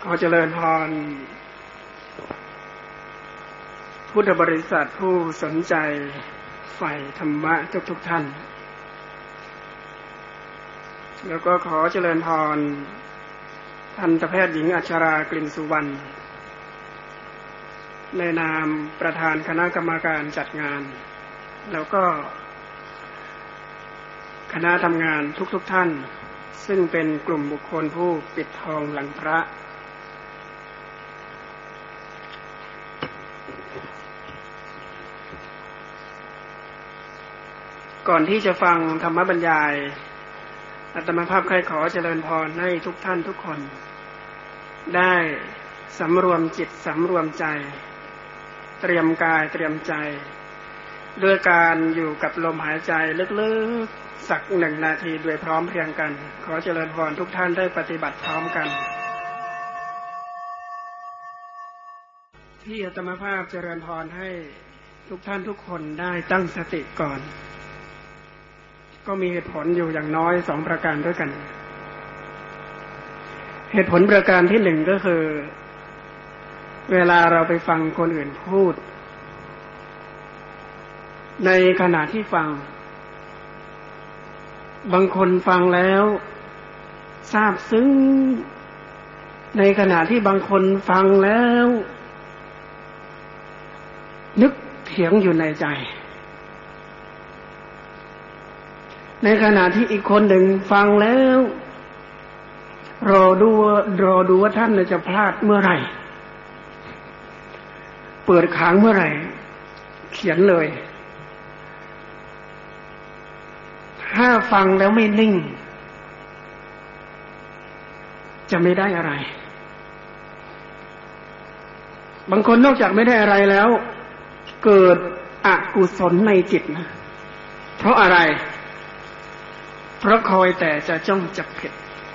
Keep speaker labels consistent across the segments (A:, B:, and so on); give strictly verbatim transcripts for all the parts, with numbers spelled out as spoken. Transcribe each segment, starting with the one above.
A: ขอเจริญพรพุทธบริษัทผู้สนใจใฝ่ธรรมะทุกๆท่านแล้วก็ขอเจริญพรทันตแพทย์หญิงอัชรากลิ่นสุวรรณในนามประธานคณะกรรมการจัดงานแล้วก็คณะทำงานทุกๆท่านซึ่งเป็นกลุ่มบุคคลผู้ปิดทองหลังพระก่อนที่จะฟังธรรมบรรยายอาตมาภาพใครขอเจริญพรให้ทุกท่านทุกคนได้สำรวมจิตสำรวมใจเตรียมกายเตรียมใจด้วยการอยู่กับลมหายใจลึกๆสักหนึ่งนาทีด้วยพร้อมเพรียงกันขอเจริญพรทุกท่านได้ปฏิบัติพร้อมกันที่อาตมาภาพเจริญพรให้ทุกท่านทุกคนได้ตั้งสติก่อนก็มีเหตุผลอยู่อย่างน้อยสองประการด้วยกันเหตุผลประการที่หนึ่งก็คือเวลาเราไปฟังคนอื่นพูดในขณะที่ฟังบางคนฟังแล้วซาบซึ้งในขณะที่บางคนฟังแล้วนึกเถียงอยู่ในใจในขณะที่อีกคนหนึ่งฟังแล้วรอดูรอดูว่าท่านจะพลาดเมื่อไหร่เปิดค้างเมื่อไหร่เขียนเลยถ้าฟังแล้วไม่นิ่งจะไม่ได้อะไรบางคนนอกจากไม่ได้อะไรแล้วเกิดอกุศลในจิตนะเพราะอะไรเพราะคอยแต่จะจ้องจับผิด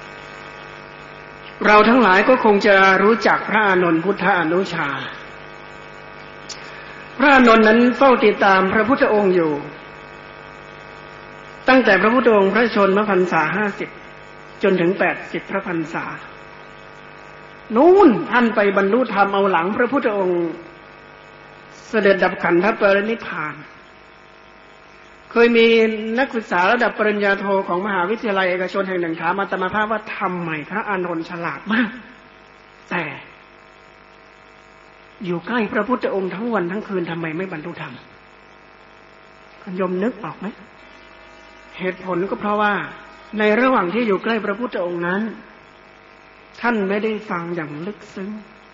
A: เราทั้งหลายก็คงจะรู้จักพระอานนท์พุทธอนุชาพระอานนท์นั้นเฝ้าติดตามพระพุทธองค์อยู่ตั้งแต่พระพุทธองค์พระชนมพรรษาห้าสิบจนถึงแปดสิบพระพรรษานู่นท่านไปบรรลุธรรมเอาหลังพระพุทธองค์เสด็จดับขันธปรินิพพานเคยมีนักศึกษาระดับปริญญาโทของมหาวิทยาลัยเอกชนแห่งหนึ่งถามอาตมาภาพว่าทำไมพระอานนท์ฉลาดมากแต่อยู่ใกล้พระพุทธองค์ทั้งวันทั้งคืนทำไมไม่บรรลุธรรมคุณโยมนึกออกไหมเหตุผลก็เพราะว่าในระหว่างที่อยู่ใกล้พระพุทธองค์นั้นท่านไม่ได้ฟังอย่างลึกซึ้ง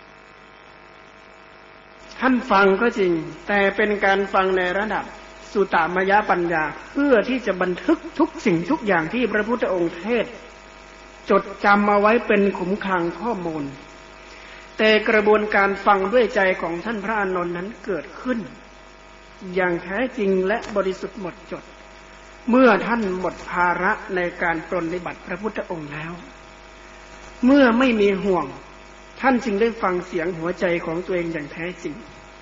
A: ท่านฟังก็จริงแต่เป็นการฟังในระดับสุตมยปัญญาเพื่อที่จะบันทึกทุกสิ่งทุกอย่างที่พระพุทธองค์เทศจดจำเอาไว้เป็นขุมคลังข้อมูลแต่กระบวนการฟังด้วยใจของท่านพระอานนท์นั้นเกิดขึ้นอย่างแท้จริงและบริสุทธิ์หมดจดเมื่อท่านหมดภาระในการปรนนิบัติพระพุทธองค์แล้วเมื่อไม่มีห่วงท่านจึงได้ฟังเสียงหัวใจของตัวเองอย่างแท้จริง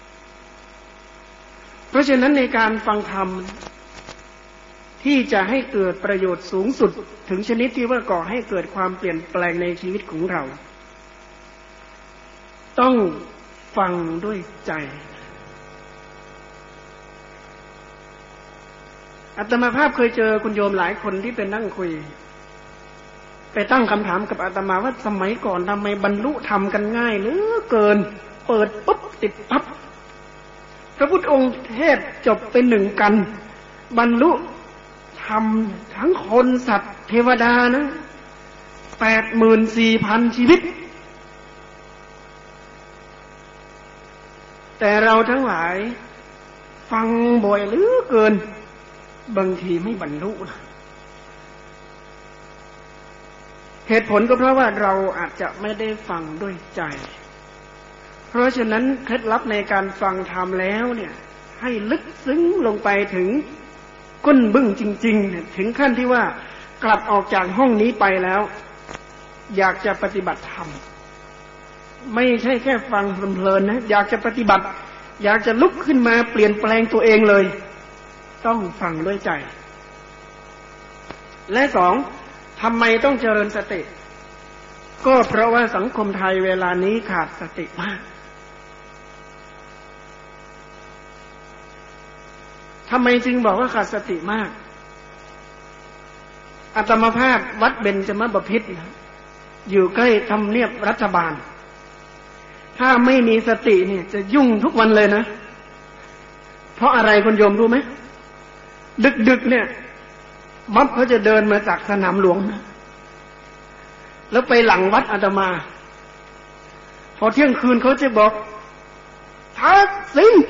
A: เพราะฉะนั้นในการฟังธรรมที่จะให้เกิดประโยชน์สูงสุดถึงชนิดที่ว่าก่อให้เกิดความเปลี่ยนแปลงในชีวิตของเราต้องฟังด้วยใจอาตมาภาพเคยเจอคุณโยมหลายคนที่เป็นนั่งคุยไปตั้งคำถามกับอาตมาว่าสมัยก่อนทำไมบรรลุธรรมกันง่ายเหลือเกินเปิดปุ๊บติดปั๊บพระพุทธองค์เทศจบเป็นหนึ่งกันบรรลุธรรมทั้งคนสัตว์เทวดานะแปดหมื่นสี่พันชีวิตแต่เราทั้งหลายฟังบ่อยเหลือเกินบางทีไม่บรรลุนะเหตุผลก็เพราะว่าเราอาจจะไม่ได้ฟังด้วยใจเพราะฉะนั้นเคล็ดลับในการฟังธรรมแล้วเนี่ยให้ลึกซึ้งลงไปถึงก้นบึ้งจริงๆถึงขั้นที่ว่ากลับออกจากห้องนี้ไปแล้วอยากจะปฏิบัติธรรมไม่ใช่แค่ฟังเพลินๆนะอยากจะปฏิบัติอยากจะลุกขึ้นมาเปลี่ยนแปลงตัวเองเลยต้องฟังด้วยใจและสองทำไมต้องเจริญสติก็เพราะว่าสังคมไทยเวลานี้ขาดสติมากทำไมจึงบอกว่าขาดสติมากอาตมาภาพวัดเบญจมบพิตรนะอยู่ใกล้ทำเนียบรัฐบาลถ้าไม่มีสติเนี่ยจะยุ่งทุกวันเลยนะเพราะอะไรคุณโยมรู้ไหมดึกๆเนี่ยม็อบเขาจะเดินมาจากสนามหลวงนะแล้วไปหลังวัดอาตมาพอเที่ยงคืนเขาจะบอกทักษิณ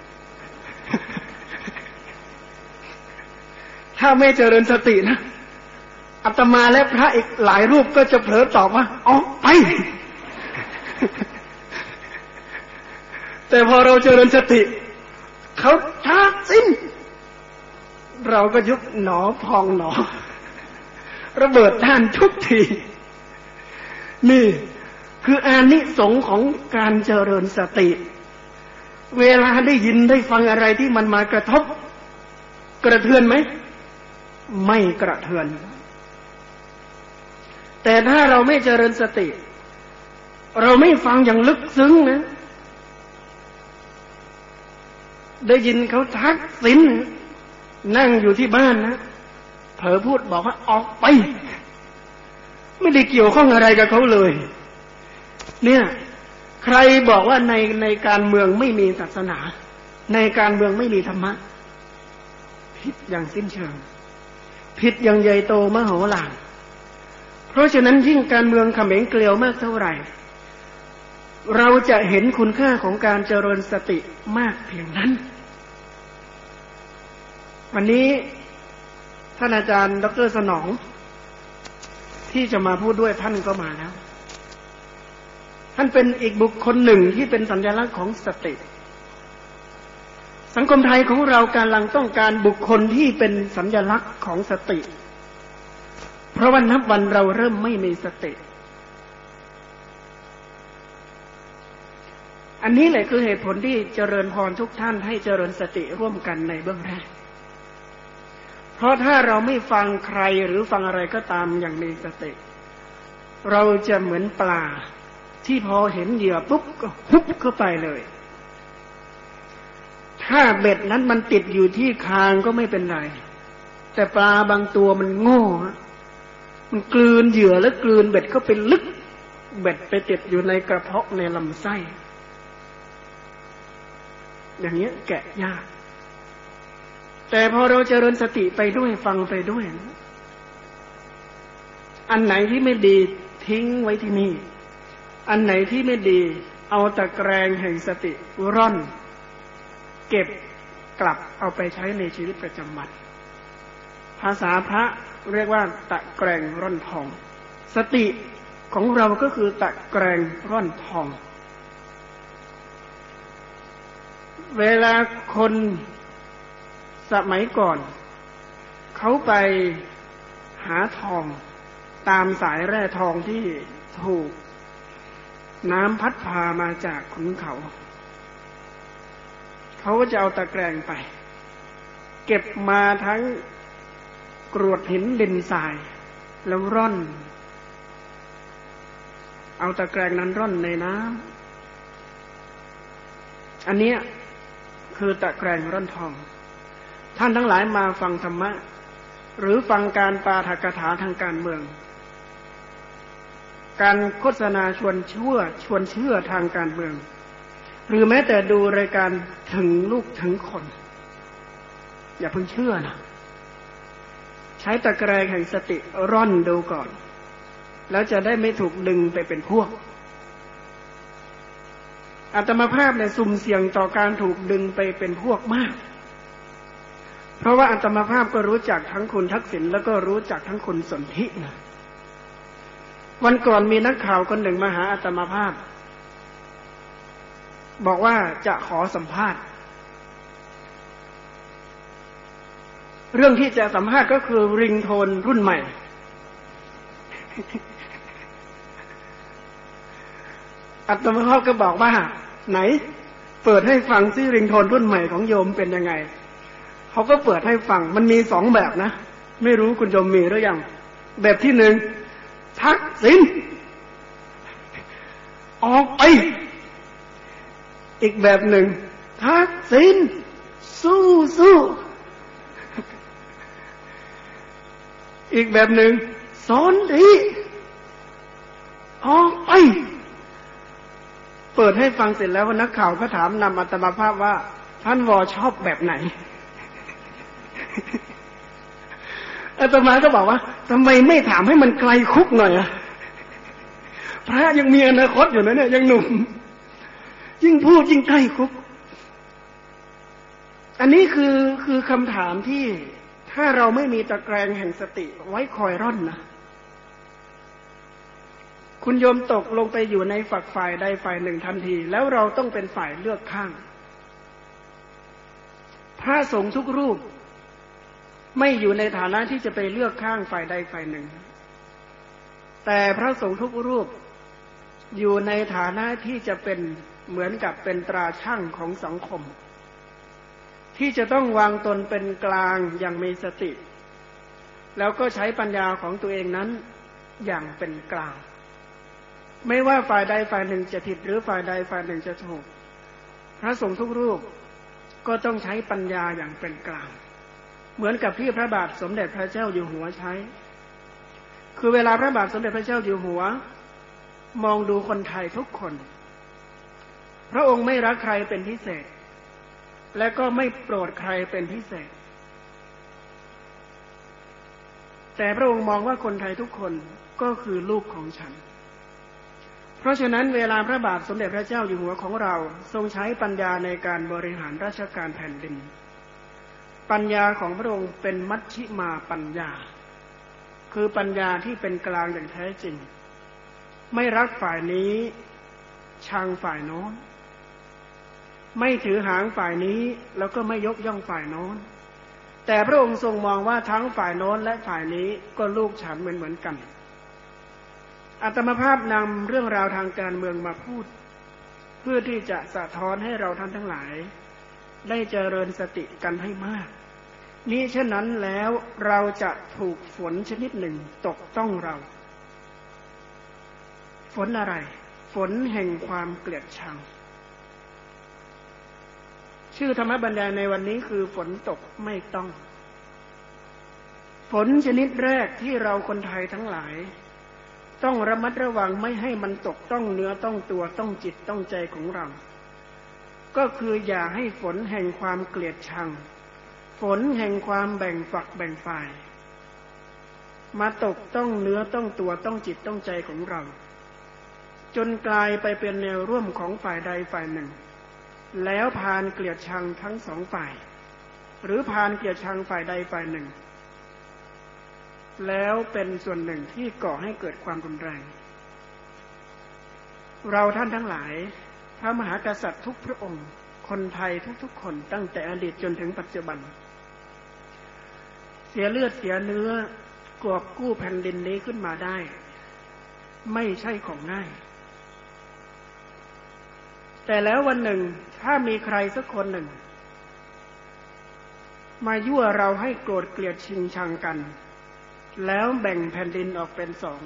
A: ถ้าไม่เจริญสตินะอาตมาและพระอีกหลายรูปก็จะเผลอตอบว่าออกไปแต่พอเราเจริญสติเขาทักษิณเราก็ยุบหนอพองหนอระเบิดท่านทุกทีนี่คืออานิสงส์ของการเจริญสติเวลาได้ยินได้ฟังอะไรที่มันมากระทบกระเทือนไหมไม่กระเทือนแต่ถ้าเราไม่เจริญสติเราไม่ฟังอย่างลึกซึ้งนะได้ยินเขาทักษิณนั่งอยู่ที่บ้านนะเผลอพูดบอกว่าออกไปไม่ได้เกี่ยวข้องอะไรกับเขาเลยเนี่ยใครบอกว่าในในการเมืองไม่มีศาสนาในการเมืองไม่มีธรรมะผิดอย่างสิ้นเชิงผิดอย่างใหญ่โตมโหฬารเพราะฉะนั้นยิ่งการเมืองเขม็งเกลียวมากเท่าไหร่เราจะเห็นคุณค่าของการเจริญสติมากเพียงนั้นวันนี้ท่านอาจารย์ดร.สนองที่จะมาพูดด้วยท่านก็มาแล้วท่านเป็นอีกบุคคลหนึ่งที่เป็นสัญลักษณ์ของสติสังคมไทยของเรากำลังต้องการบุคคลที่เป็นสัญลักษณ์ของสติเพราะว่านับวันเราเริ่มไม่มีสติอันนี้แหละคือเหตุผลที่เจริญพรทุกท่านให้เจริญสติร่วมกันในเบื้องแรกเพราะถ้าเราไม่ฟังใครหรือฟังอะไรก็ตามอย่างมีสติเราจะเหมือนปลาที่พอเห็นเหยื่อปุ๊บก็ฮุบเข้าไปเลยถ้าเบ็ดนั้นมันติดอยู่ที่คางก็ไม่เป็นไรแต่ปลาบางตัวมันโง่มันกลืนเหยื่อแล้วกลืนเบ็ดเข้าไปลึกเบ็ดไปติดอยู่ในกระเพาะในลำไส้อย่างนี้แกะยากแต่พอเราเจริญสติไปด้วยฟังไปด้วยอันไหนที่ไม่ดีทิ้งไว้ที่นี่อันไหนที่ไม่ดีเอาตะแกรงแห่งสติร่อนเก็บกลับเอาไปใช้ในชีวิตประจำวันภาษาพระเรียกว่าตะแกรงร่อนทองสติของเราก็คือตะแกรงร่อนทองเวลาคนสมัยก่อนเขาไปหาทองตามสายแร่ทองที่ถูกน้ำพัดพามาจากขุนเขาเขาก็จะเอาตะแกรงไปเก็บมาทั้งกรวดหินดินทรายแล้วร่อนเอาตะแกรงนั้นร่อนในน้ำอันนี้คือตะแกรงร่อนทองท่านทั้งหลายมาฟังธรรมะหรือฟังการปาฐกถาทางการเมืองการโฆษณาชวนเชื่อชวนเชื่อทางการเมืองหรือแม้แต่ดูรายการถึงลูกถึงคนอย่าเพิ่งเชื่อนะใช้ตะแกรงแห่งสติร่อนดูก่อนแล้วจะได้ไม่ถูกดึงไปเป็นพวกอาตมาภาพเนี่ยสุ่มเสี่ยงต่อการถูกดึงไปเป็นพวกมากเพราะว่าอาตมาภาพก็รู้จักทั้งคุณทักษิณแล้วก็รู้จักทั้งคุณสนธินะวันก่อนมีนักข่าวคนหนึ่งมาหาอาตมาภาพบอกว่าจะขอสัมภาษณ์เรื่องที่จะสัมภาษณ์ก็คือริงโทนรุ่นใหม่อาตมาภาพก็บอกว่าไหนเปิดให้ฟังซิริงโทนรุ่นใหม่ของโยมเป็นยังไงเขาก็เปิดให้ฟังมันมีสองแบบนะไม่รู้คุณโยมมีหรือยังแบบที่หนึ่งทักษิณออกไปอีกแบบหนึ่งทักษิณสู้สู้อีกแบบหนึ่งสอนดีออกไปเปิดให้ฟังเสร็จแล้วนักข่าวก็ถามนำอาตมาภาพว่าท่านวอชอบแบบไหนอาตมาก็บอกว่าทำไมไม่ถามให้มันไกลคุกหน่อยอะพระยังมีอนาคตอยู่นะเนี่ยยังหนุ่มยิ่งพูดยิ่งใกล้คุกอันนี้คือคือคำถามที่ถ้าเราไม่มีตะแกรงแห่งสติไว้คอยร่อนนะคุณโยมตกลงไปอยู่ในฝักฝ่ายใดฝ่ายหนึ่งทันทีแล้วเราต้องเป็นฝ่ายเลือกข้างพระสงฆ์ทุกรูปไม่อยู่ในฐานะที่จะไปเลือกข้างฝ่ายใดฝ่ายหนึ่งแต่พระสงฆ์ทุกรูปอยู่ในฐานะที่จะเป็นเหมือนกับเป็นตราชั่งของสังคมที่จะต้องวางตนเป็นกลางอย่างมีสติแล้วก็ใช้ปัญญาของตัวเองนั้นอย่างเป็นกลางไม่ว่าฝ่ายใดฝ่ายหนึ่งจะผิดหรือฝ่ายใดฝ่ายหนึ่งจะถูกพระสงฆ์ทุกรูปก็ต้องใช้ปัญญาอย่างเป็นกลางเหมือนกับที่พระบาทสมเด็จพระเจ้าอยู่หัวใช้คือเวลาพระบาทสมเด็จพระเจ้าอยู่หัวมองดูคนไทยทุกคนพระองค์ไม่รักใครเป็นพิเศษและก็ไม่โปรดใครเป็นพิเศษแต่พระองค์มองว่าคนไทยทุกคนก็คือลูกของฉันเพราะฉะนั้นเวลาพระบาทสมเด็จพระเจ้าอยู่หัวของเราทรงใช้ปัญญาในการบริหารราชการแผ่นดินปัญญาของพระองค์เป็นมัชฌิมาปัญญาคือปัญญาที่เป็นกลางอย่างแท้จริงไม่รักฝ่ายนี้ชังฝ่ายโน้นไม่ถือหางฝ่ายนี้แล้วก็ไม่ยกย่องฝ่ายโน้นแต่พระองค์ทรงมองว่าทั้งฝ่ายโน้นและฝ่ายนี้ก็ลูกฉันเหมือนเหมือนกันอาตมาภาพนำเรื่องราวทางการเมืองมาพูดเพื่อที่จะสะท้อนให้เราท่านทั้งหลายได้เจริญสติกันให้มากนี้เช่นนั้นแล้วเราจะถูกฝนชนิดหนึ่งตกต้องเราฝนอะไรฝนแห่งความเกลียดชังชื่อธรรมบรรยายในวันนี้คือฝนตกไม่ต้องฝนชนิดแรกที่เราคนไทยทั้งหลายต้องระมัดระวังไม่ให้มันตกต้องเนื้อต้องตัวต้องจิตต้องใจของเราก็คืออย่าให้ฝนแห่งความเกลียดชังฝนแห่งความแบ่งฝักแบ่งฝ่ายมาตกต้องเนื้อต้องตัวต้องจิตต้องใจของเราจนกลายไปเป็นแนวร่วมของฝ่ายใดฝ่ายหนึ่งแล้วพาลเกลียดชังทั้งสองฝ่ายหรือพาลเกลียดชังฝ่ายใดฝ่ายหนึ่งแล้วเป็นส่วนหนึ่งที่ก่อให้เกิดความรุนแรงเราท่านทั้งหลายพระมหากษัตริย์ทุกพระองค์คนไทยทุกๆคนตั้งแต่อดีตจนถึงปัจจุบันเสียเลือดเสียเนื้อกอบกู้แผ่นดินนี้ขึ้นมาได้ไม่ใช่ของง่ายแต่แล้ววันหนึ่งถ้ามีใครสักคนหนึ่งมายั่วเราให้โกรธเกลียดชิงชังกันแล้วแบ่งแผ่นดินออกเป็นสอง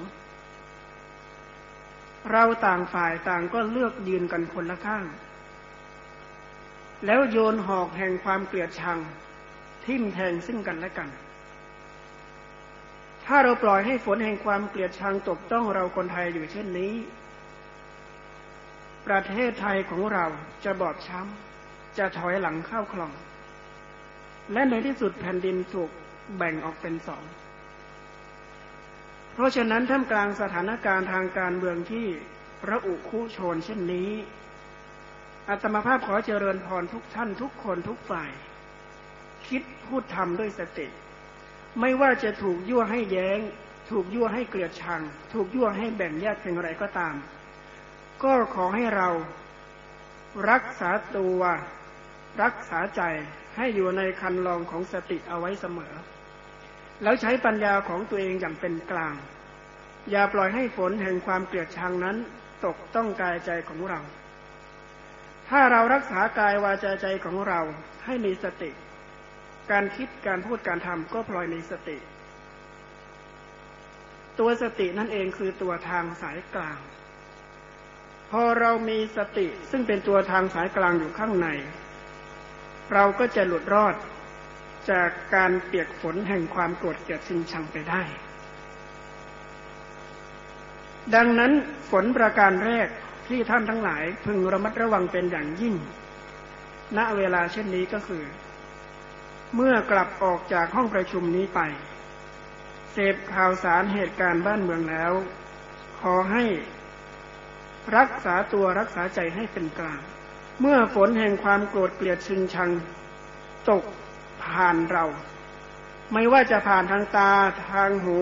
A: เราต่างฝ่ายต่างก็เลือกยืนกันคนละข้างแล้วโยนหอกแห่งความเกลียดชังทิ่มแทงซึ่งกันและกันถ้าเราปล่อยให้ฝนแห่งความเกลียดชังตกต้องเราคนไทยอยู่เช่นนี้ประเทศไทยของเราจะบอบช้ำจะถอยหลังเข้าคลองและในที่สุดแผ่นดินถูกแบ่งออกเป็นสองเพราะฉะนั้นท่ามกลางสถานการณ์ทางการเมืองที่ระอุคุโชนเช่นนี้อาตมาภาพขอเจริญพรทุกท่านทุกคนทุกฝ่ายคิดพูดทำด้วยสติไม่ว่าจะถูกยั่วให้แย้งถูกยั่วให้เกลียดชังถูกยั่วให้แบ่งแยกเพียงไรก็ตามก็ขอให้เรารักษาตัวรักษาใจให้อยู่ในคันลองของสติเอาไว้เสมอแล้วใช้ปัญญาของตัวเองอย่างเป็นกลางอย่าปล่อยให้ฝนแห่งความเกลียดชังนั้นตกต้องกายใจของเราถ้าเรารักษากายวาจาใจของเราให้มีสติการคิดการพูดการทำก็พลอยมีสติตัวสตินั่นเองคือตัวทางสายกลางพอเรามีสติซึ่งเป็นตัวทางสายกลางอยู่ข้างในเราก็จะหลุดรอดจากการเปียกฝนแห่งความโกรธเกลียดชิงชังไปได้ดังนั้นฝนประการแรกที่ท่านทั้งหลายพึงระมัดระวังเป็นอย่างยิ่งณเวลาเช่นนี้ก็คือเมื่อกลับออกจากห้องประชุมนี้ไปเสพข่าวสารเหตุการณ์บ้านเมืองแล้วขอให้รักษาตัวรักษาใจให้เป็นกลางเมื่อฝนแห่งความโกรธเกลียดชิงชังตกผ่านเราไม่ว่าจะผ่านทางตาทางหู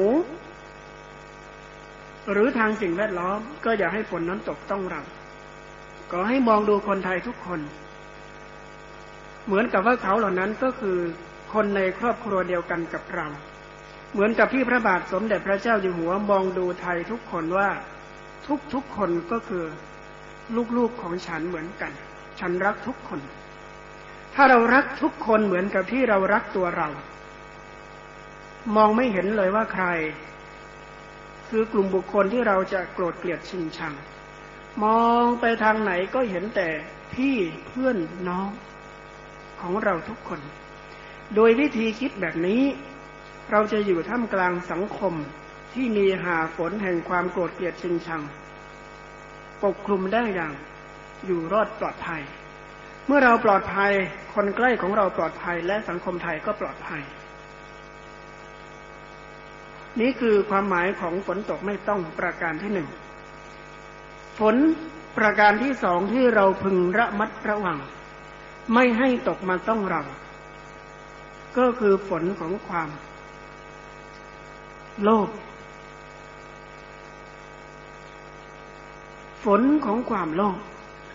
A: หรือทางสิ่งแวดล้อมก็อย่าให้ฝนนั้นตกต้องเราขอให้มองดูคนไทยทุกคนเหมือนกับว่าเขาเหล่านั้นก็คือคนในครอบครัวเดียวกันกับเราเหมือนกับที่พระบาทสมเด็จพระเจ้าอยู่หัวมองดูไทยทุกคนว่าทุกๆคนก็คือลูกๆของฉันเหมือนกันฉันรักทุกคนถ้าเรารักทุกคนเหมือนกับที่เรารักตัวเรามองไม่เห็นเลยว่าใครคือกลุ่มบุคคลที่เราจะโกรธเกลียดชิงชังมองไปทางไหนก็เห็นแต่พี่เพื่อนน้องของเราทุกคนโดยวิธีคิดแบบนี้เราจะอยู่ท่ามกลางสังคมที่มีหาฝนแห่งความโกรธเกลียดชิงชังปกคลุมได้อย่างอยู่รอดปลอดภัยเมื่อเราปลอดภัยคนใกล้ของเราปลอดภัยและสังคมไทยก็ปลอดภัยนี่คือความหมายของฝนตกไม่ต้องประการที่หนึ่งฝนประการที่สองที่เราพึงระมัดระวังไม่ให้ตกมาต้องเราก็คือฝนของความโลภฝนของความโลภ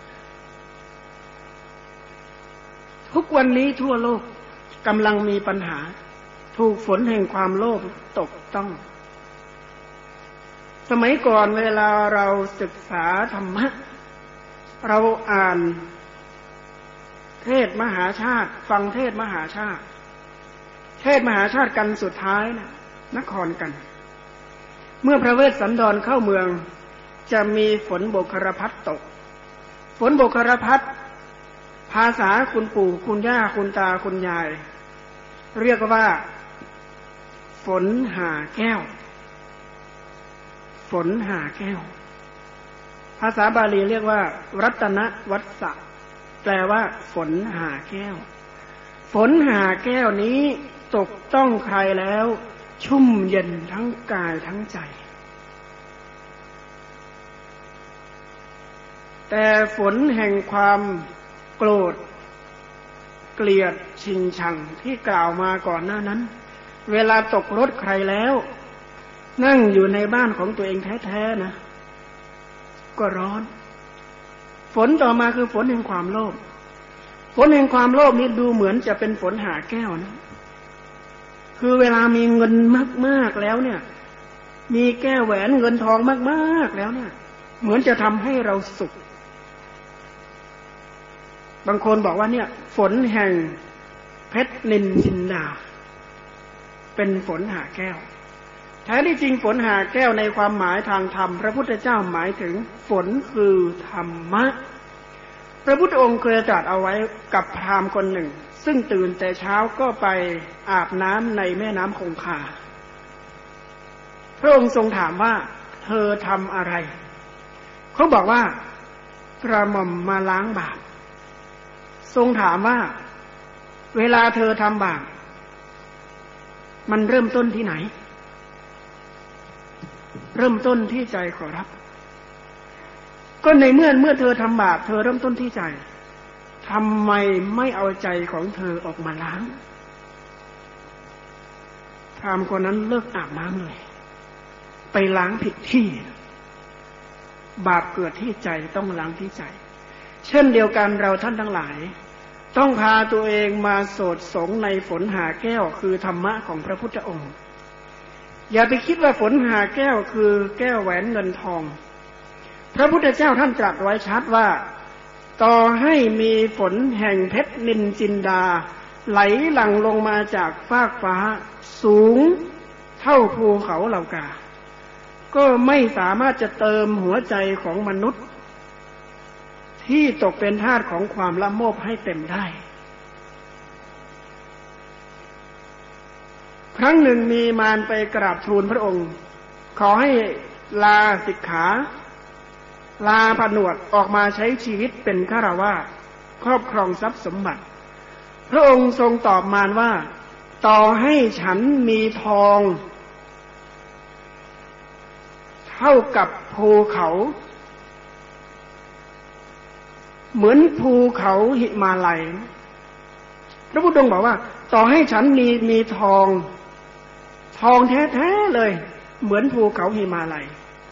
A: ทุกวันนี้ทั่วโลกกำลังมีปัญหาถูกฝนแห่งความโลภตกต้องสมัยก่อนเวลาเราศึกษาธรรมะเราอ่านเทศมหาชาติฟังเทศมหาชาติเทศมหาชาติกันสุดท้ายนะนครกันเมื่อพระเวสสันดรเข้าเมืองจะมีฝนโบกครพัดตกฝนโบกครพัดภาษาคุณปู่คุณย่าคุณตาคุณยายเรียกว่าฝนหาแก้วฝนหาแก้วภาษาบาลีเรียกว่ารัตนวัสสะแปลว่าฝนหาแก้วฝนหาแก้วนี้ตกต้องใครแล้วชุ่มเย็นทั้งกายทั้งใจแต่ฝนแห่งความโกรธเกลียดชิงชังที่กล่าวมาก่อนหน้านั้นเวลาตกรถใครแล้วนั่งอยู่ในบ้านของตัวเองแท้ๆนะก็ร้อนฝนต่อมาคือฝนแห่งความโลภฝนแห่งความโลภนี่ดูเหมือนจะเป็นฝนหาแก้วนะคือเวลามีเงินมากๆแล้วเนี่ยมีแก้วแหวนเงินทองมากๆแล้วเนี่ยเหมือนจะทำให้เราสุขบางคนบอกว่าเนี่ยฝนแห่งเพชรนินจินดาเป็นฝนหาแก้วแท้ที่จริงฝนหาแก้วในความหมายทางธรรมพระพุทธเจ้าหมายถึงฝนคือธรรมะพระพุทธองค์เคยตรัสเอาไว้กับพราหมณ์คนหนึ่งซึ่งตื่นแต่เช้าก็ไปอาบน้ำในแม่น้ำคงคาพระองค์ทรงถามว่าเธอทำอะไรเขาบอกว่ากระหม่อมมาล้างบาปทรงถามว่าเวลาเธอทำบาปมันเริ่มต้นที่ไหนเริ่มต้นที่ใจขอรับก็ในเมื่อเมื่อเธอทำบาปเธอเริ่มต้นที่ใจทำไมไม่เอาใจของเธอออกมาล้างพราหมณ์คนนั้นเลิกอาบน้ำเลยไปล้างผิดที่บาปเกิดที่ใจต้องล้างที่ใจเช่นเดียวกันเราท่านทั้งหลายต้องพาตัวเองมาโสดสงในฝนหาแก้วคือธรรมะของพระพุทธองค์อย่าไปคิดว่าฝนหาแก้วคือแก้วแหวนเงินทองพระพุทธเจ้าท่านตรัสไว้ชัดว่าต่อให้มีฝนแห่งเพชรนินจินดาไหลหลั่งลงมาจากฟากฟ้าสูงเท่าภูเขาเหล่ากาก็ไม่สามารถจะเติมหัวใจของมนุษย์ที่ตกเป็นทาสของความละโมบให้เต็มได้ครั้งหนึ่งมีมารไปกราบทูลพระองค์ขอให้ลาสิกขาลาผนวดออกมาใช้ชีวิตเป็นฆราวาสครอบครองทรัพย์สมบัติพระองค์ทรงตอบมารว่าต่อให้ฉันมีทองเท่ากับภูเขาเหมือนภูเขาหิมาลัยพระพุทธองค์บอกว่าต่อให้ฉันมีมีทองทองแท้ๆเลยเหมือนภูเขาหิมาลัย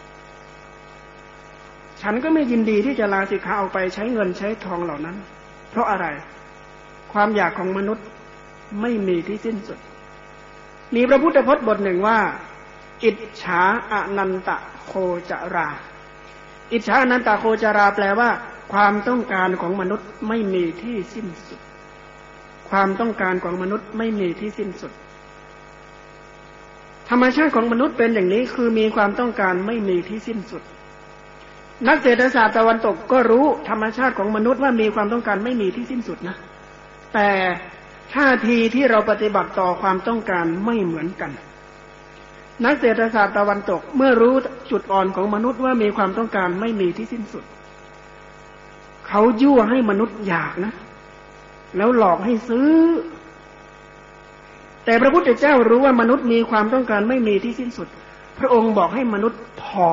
A: ฉันก็ไม่ยินดีที่จะลาสิกขาออกไปใช้เงินใช้ทองเหล่านั้นเพราะอะไรความอยากของมนุษย์ไม่มีที่สิ้นสุดมีพระพุทธพจน์บทหนึ่งว่าอิจฉาอนันตโคจราอิจฉาอนันตโคจราแปลว่าความต้องการของมนุษย์ไม่มีที่สิ้นสุดความต้องการของมนุษย์ไม่มีที่สิ้นสุดธรรมชาติของมนุษย์เป็นอย่างนี้คือมีความต้องการไม่มีที่สิ้นสุดนักเศรษฐศาสตร์ตะวันตกก็รู้ธรรมชาติของมนุษย์ว่ามีความต้องการไม่มีที่สิ้นสุดนะแต่ท่าทีที่เราปฏิบัติต่อความต้องการไม่เหมือนกันนักเศรษฐศาสตร์ตะวันตกเมื่อรู้จุดอ่อนของมนุษย์ว่ามีความต้องการไม่มีที่สิ้นสุดเขายั่วให้มนุษย์อยากนะแล้วหลอกให้ซื้อแต่พระพุทธเจ้ารู้ว่ามนุษย์มีความต้องการไม่มีที่สิ้นสุดพระองค์บอกให้มนุษย์พอ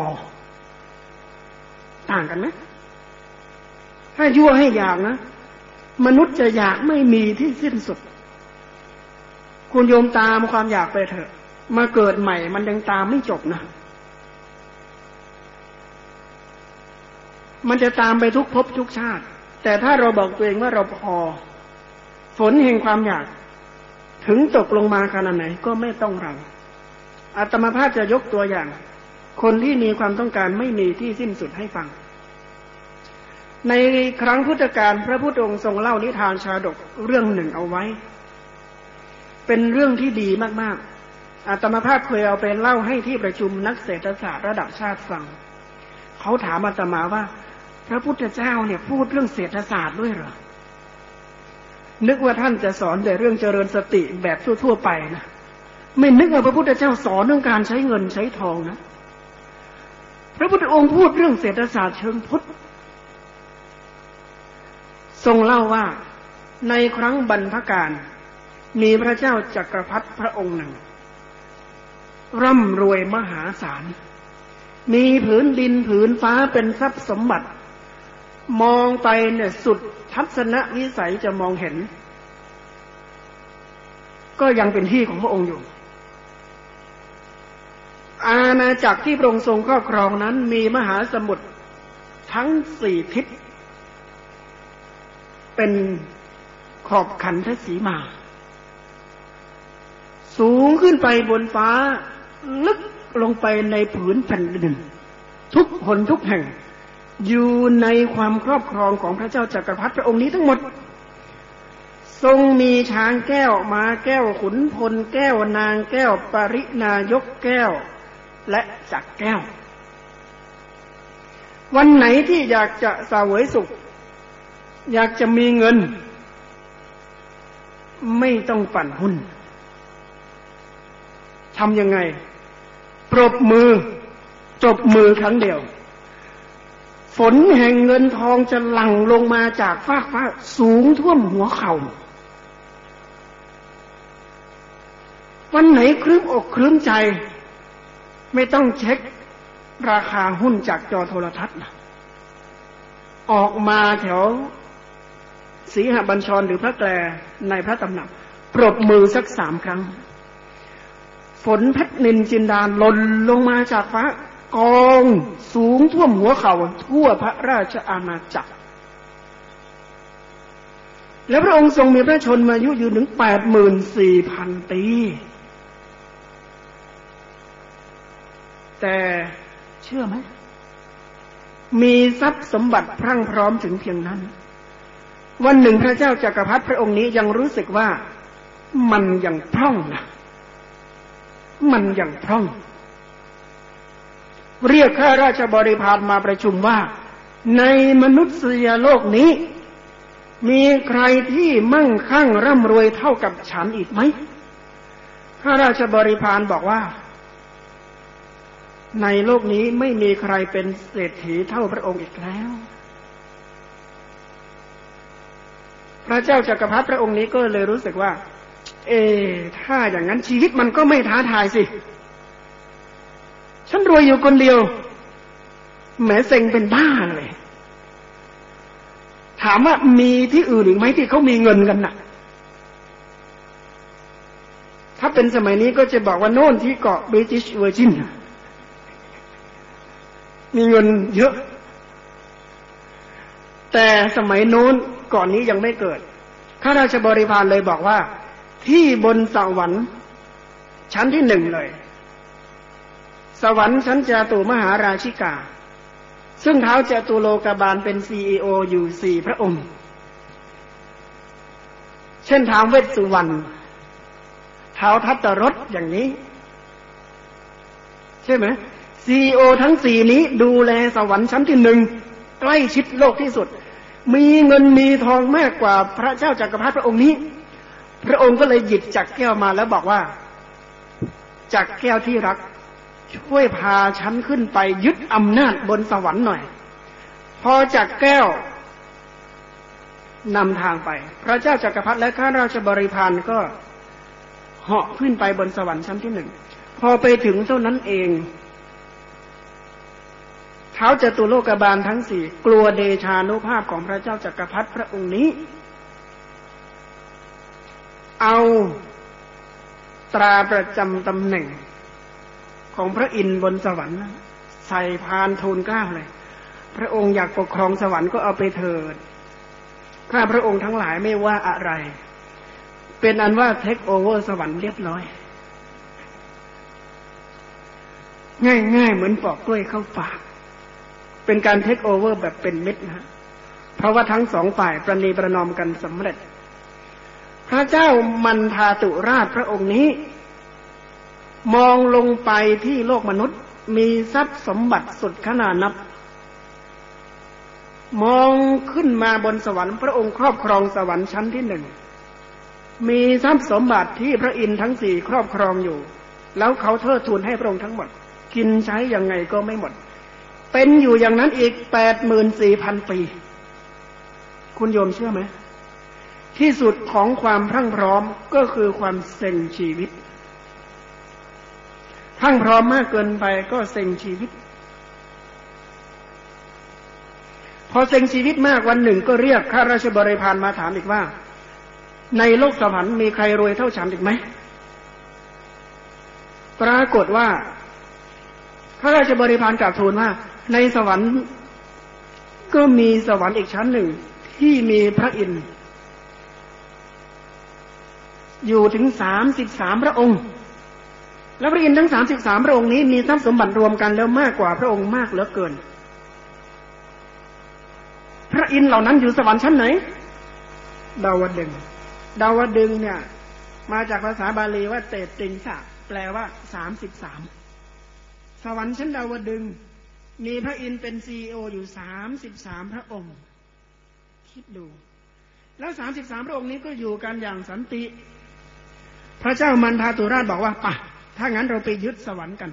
A: ต่างกันไหมถ้ายั่วให้อยากนะมนุษย์จะอยากไม่มีที่สิ้นสุดคุณโยมตามความอยากไปเถอะมาเกิดใหม่มันยังตามไม่จบนะมันจะตามไปทุกภพทุกชาติแต่ถ้าเราบอกตัวเองว่าเราพอฝนแห่งความอยากถึงตกลงมาขนาดไหนก็ไม่ต้องรังอาตมาภาพจะยกตัวอย่างคนที่มีความต้องการไม่มีที่สิ้นสุดให้ฟังในครั้งพุทธกาลพระพุทธองค์ทรงเล่านิทานชาดกเรื่องหนึ่งเอาไว้เป็นเรื่องที่ดีมากๆอาตมาภาพเคยเอาไปเล่าให้ที่ประชุมนักเศรษฐศาสตร์ระดับชาติฟังเขาถามอาตมาว่าพระพุทธเจ้าเนี่ยพูดเรื่องเศรษฐศาสตร์ด้วยเหรอนึกว่าท่านจะสอนแต่เรื่องเจริญสติแบบทั่วๆไปนะไม่นึกว่าพระพุทธเจ้าสอนเรื่องการใช้เงินใช้ทองนะพระพุทธองค์พูดเรื่องเศรษฐศาสตร์เชิงพุทธทรงเล่าว่าในครั้งบรรพกาลมีพระเจ้าจักรพรรดิพระองค์หนึ่งร่ำรวยมหาศาลมีผืนดินผืนฟ้าเป็นทรัพย์สมบัติมองไปเนี่ยสุดทัศนวิสัยจะมองเห็นก็ยังเป็นที่ของพระองค์อยู่อาณาจักรที่พระองค์ทรงครอบครองนั้นมีมหาสมุทรทั้งสี่ทิศเป็นขอบขันธสีมาสูงขึ้นไปบนฟ้าลึกลงไปในผืนแผ่นดินทุกหนทุกแห่งอยู่ในความครอบครองของพระเจ้าจักรพรรดิพระองค์นี้ทั้งหมดทรงมีช้างแก้วม้าแก้วขุนพลแก้วนางแก้วปรินายกแก้วและจักรแก้ววันไหนที่อยากจะเสวยสุขอยากจะมีเงินไม่ต้องปั่นหุ้นทำยังไงปรบมือจบมือครั้งเดียวฝนแห่งเงินทองจะหลั่งลงมาจากฟากฟ้าสูงท่วมหัวเข่าวันไหนครึ้มอกครึ้มใจไม่ต้องเช็คราคาหุ้นจากจอโทรทัศน์นะออกมาแถวสีหบัญชรหรือพระแกลในพระตำหนักปรบมือสักสามครั้งฝนเพชรนินจินดาหล่นลงมาจากฟ้ากองสูงท่วมหัวเข่าทั่วพระราชอาณาจักรและพระองค์ทรงมีพระชนมายุยืนถึง แปดหมื่นสี่พัน ปีแต่เชื่อไหมมีทรัพย์สมบัติพรั่งพร้อมถึงเพียงนั้นวันหนึ่งพระเจ้าจักรพรรดิพระองค์นี้ยังรู้สึกว่ามันยังพร่องนะมันยังพร่องเรียกข้าราชบริพารมาประชุมว่าในมนุษยโลกนี้มีใครที่มั่งคั่งร่ำรวยเท่ากับฉันอีกไหมพระราชบริพารบอกว่าในโลกนี้ไม่มีใครเป็นเศรษฐีเท่าพระองค์อีกแล้วพระเจ้าจักรพรรดิพระองค์นี้ก็เลยรู้สึกว่าเอถ้าอย่างนั้นชีวิตมันก็ไม่ท้าทายสิฉันรวยอยู่คนเดียวแหมเซ็งเป็นบ้าเลยถามว่ามีที่อื่นอีกไหมที่เขามีเงินกันน่ะถ้าเป็นสมัยนี้ก็จะบอกว่าโน่นที่เกาะ British Virgin มีเงินเยอะแต่สมัยโน้นก่อนนี้ยังไม่เกิดข้าราชบริพารเลยบอกว่าที่บนสวรรค์ชั้นที่หนึ่งเลยสวรรค์ชั้นจาตุมหาราชิกาซึ่งท้าวจตุโลกบาลเป็น ซี อี โอ อยู่สี่พระองค์เช่นท้าวเวสสุวรรณท้าวทัตตรสอย่างนี้ใช่ไหม ซี อี โอ ทั้งสี่นี้ดูแลสวรรค์ชั้นที่หนึ่งใกล้ชิดโลกที่สุดมีเงินมีทองมากกว่าพระเจ้าจักรพรรดิพระองค์นี้พระองค์ก็เลยหยิบจักรแก้วมาแล้วบอกว่าจักรแก้วที่รักช่วยพาฉันขึ้นไปยึดอำนาจบนสวรรค์หน่อยพอจักรแก้วนำทางไปพระเจ้าจักรพรรดิและข้าราชบริพารก็เหาะขึ้นไปบนสวรรค์ชั้นที่หนึ่งพอไปถึงเท่านั้นเองท้าวจตุโลกบาลทั้งสี่กลัวเดชานุภาพของพระเจ้าจักรพรรดิพระองค์นี้เอาตราประจำตำแหน่งของพระอินทร์บนสวรรค์ใส่พานทูลเกล้าเลยพระองค์อยากปกครองสวรรค์ก็เอาไปเถิดข้าพระองค์ทั้งหลายไม่ว่าอะไรเป็นอันว่าเทคโอเวอร์สวรรค์เรียบร้อยง่ายๆเหมือนปอกกล้วยเข้าปากเป็นการเทคโอเวอร์แบบเป็นมิตรนะเพราะว่าทั้งสองฝ่ายประนีประนอมกันสำเร็จพระเจ้ามันทาตุราชพระองค์นี้มองลงไปที่โลกมนุษย์มีทรัพย์สมบัติสุดขนานับมองขึ้นมาบนสวรรค์พระองค์ครอบครองสวรรค์ชั้นที่หนึ่งมีทรัพย์สมบัติที่พระอินทร์ทั้งสี่ครอบครองอยู่แล้วเขาเทิดทูนให้พระองค์ทั้งหมดกินใช้ยังไงก็ไม่หมดเป็นอยู่อย่างนั้นอีก แปดหมื่นสี่พัน ปีคุณโยมเชื่อไหมที่สุดของความพรั่งพร้อมก็คือความเซ็งชีวิตพรั่งพร้อมมากเกินไปก็เซ็งชีวิตพอเซ็งชีวิตมากวันหนึ่งก็เรียกข้าราชบริพารมาถามอีกว่าในโลกสวรรค์มีใครรวยเท่าฉันอีกไหมปรากฏว่าข้าราชบริพารกราบทูลว่าในสวรรค์ก็มีสวรรค์อีกชั้นหนึ่งที่มีพระอินทร์อยู่ถึงสามสิบสามพระองค์และพระอินทร์ทั้งสามสิบสามพระองค์นี้มีทรัพย์สมบัติรวมกันแล้วมากกว่าพระองค์มากเหลือเกินพระอินทร์เหล่านั้นอยู่สวรรค์ชั้นไหนดาวดึงส์ดาวดึงส์เนี่ยมาจากภาษาบาลีว่าเตติงสะแปลว่าสามสิบสามสวรรค์ชั้นดาวดึงส์มีพระอินทร์เป็น ซี อี โอ อยู่สามสิบสามพระองค์คิดดูแล้วสามสิบสามพระองค์นี้ก็อยู่กันอย่างสันติพระเจ้ามันทาตุราชบอกว่าป่ะถ้างั้นเราไปยึดสวรรค์กัน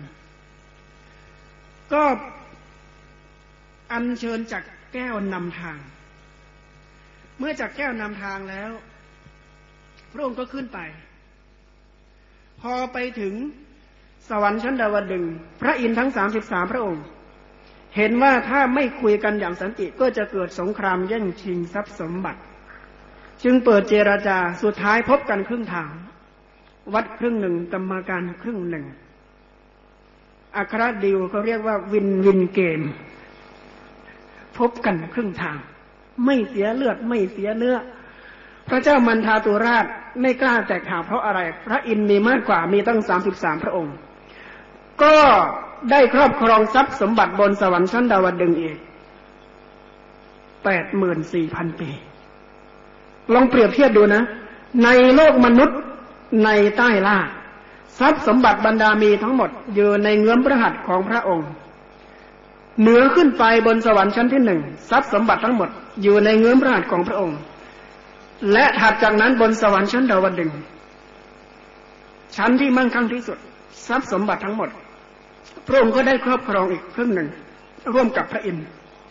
A: ก็อัญเชิญจักรแก้วนำทางเมื่อจักรแก้วนำทางแล้วพระองค์ก็ขึ้นไปพอไปถึงสวรรค์ชั้นดาวดึงส์พระอินทร์ทั้งสามสิบสามพระองค์เห็นว่าถ้าไม่คุยกันอย่างสันติก็จะเกิดสงครามแย่งชิงทรัพย์สมบัติจึงเปิดเจรจาสุดท้ายพบกันครึ่งทางวัดครึ่งหนึ่งกรรมการครึ่งหนึ่งอัครดีลเขาเรียกว่าวินวินเกมพบกันครึ่งทางไม่เสียเลือดไม่เสียเนื้อพระเจ้ามันทาตุราชไม่กล้าแตกหักเพราะอะไรพระอินทร์มีมากกว่ามีตั้งสามสิบสามพระองค์ก็ได้ครอบครองทรัพย์สมบัติบนสวรรค์ชั้นดาวดึงส์อีก แปดหมื่นสี่พัน ปีลองเปรียบเทียบดูนะในโลกมนุษย์ในใต้ล่าทรัพย์สมบัติบรรดามีทั้งหมดอยู่ในเงื้อมพระหัตถ์ของพระองค์เหนือขึ้นไปบนสวรรค์ชั้นที่หนึ่งทรัพย์สมบัติทั้งหมดอยู่ในเงื้อมราชของพระองค์และถัดจากนั้นบนสวรรค์ชั้นดาวดึงส์ชั้นที่มั่งคั่งที่สุดทรัพย์สมบัติทั้งหมดพระองค์ก็ได้ครอบครองอีกครึ่งหนึ่งร่วมกับพระอินทร์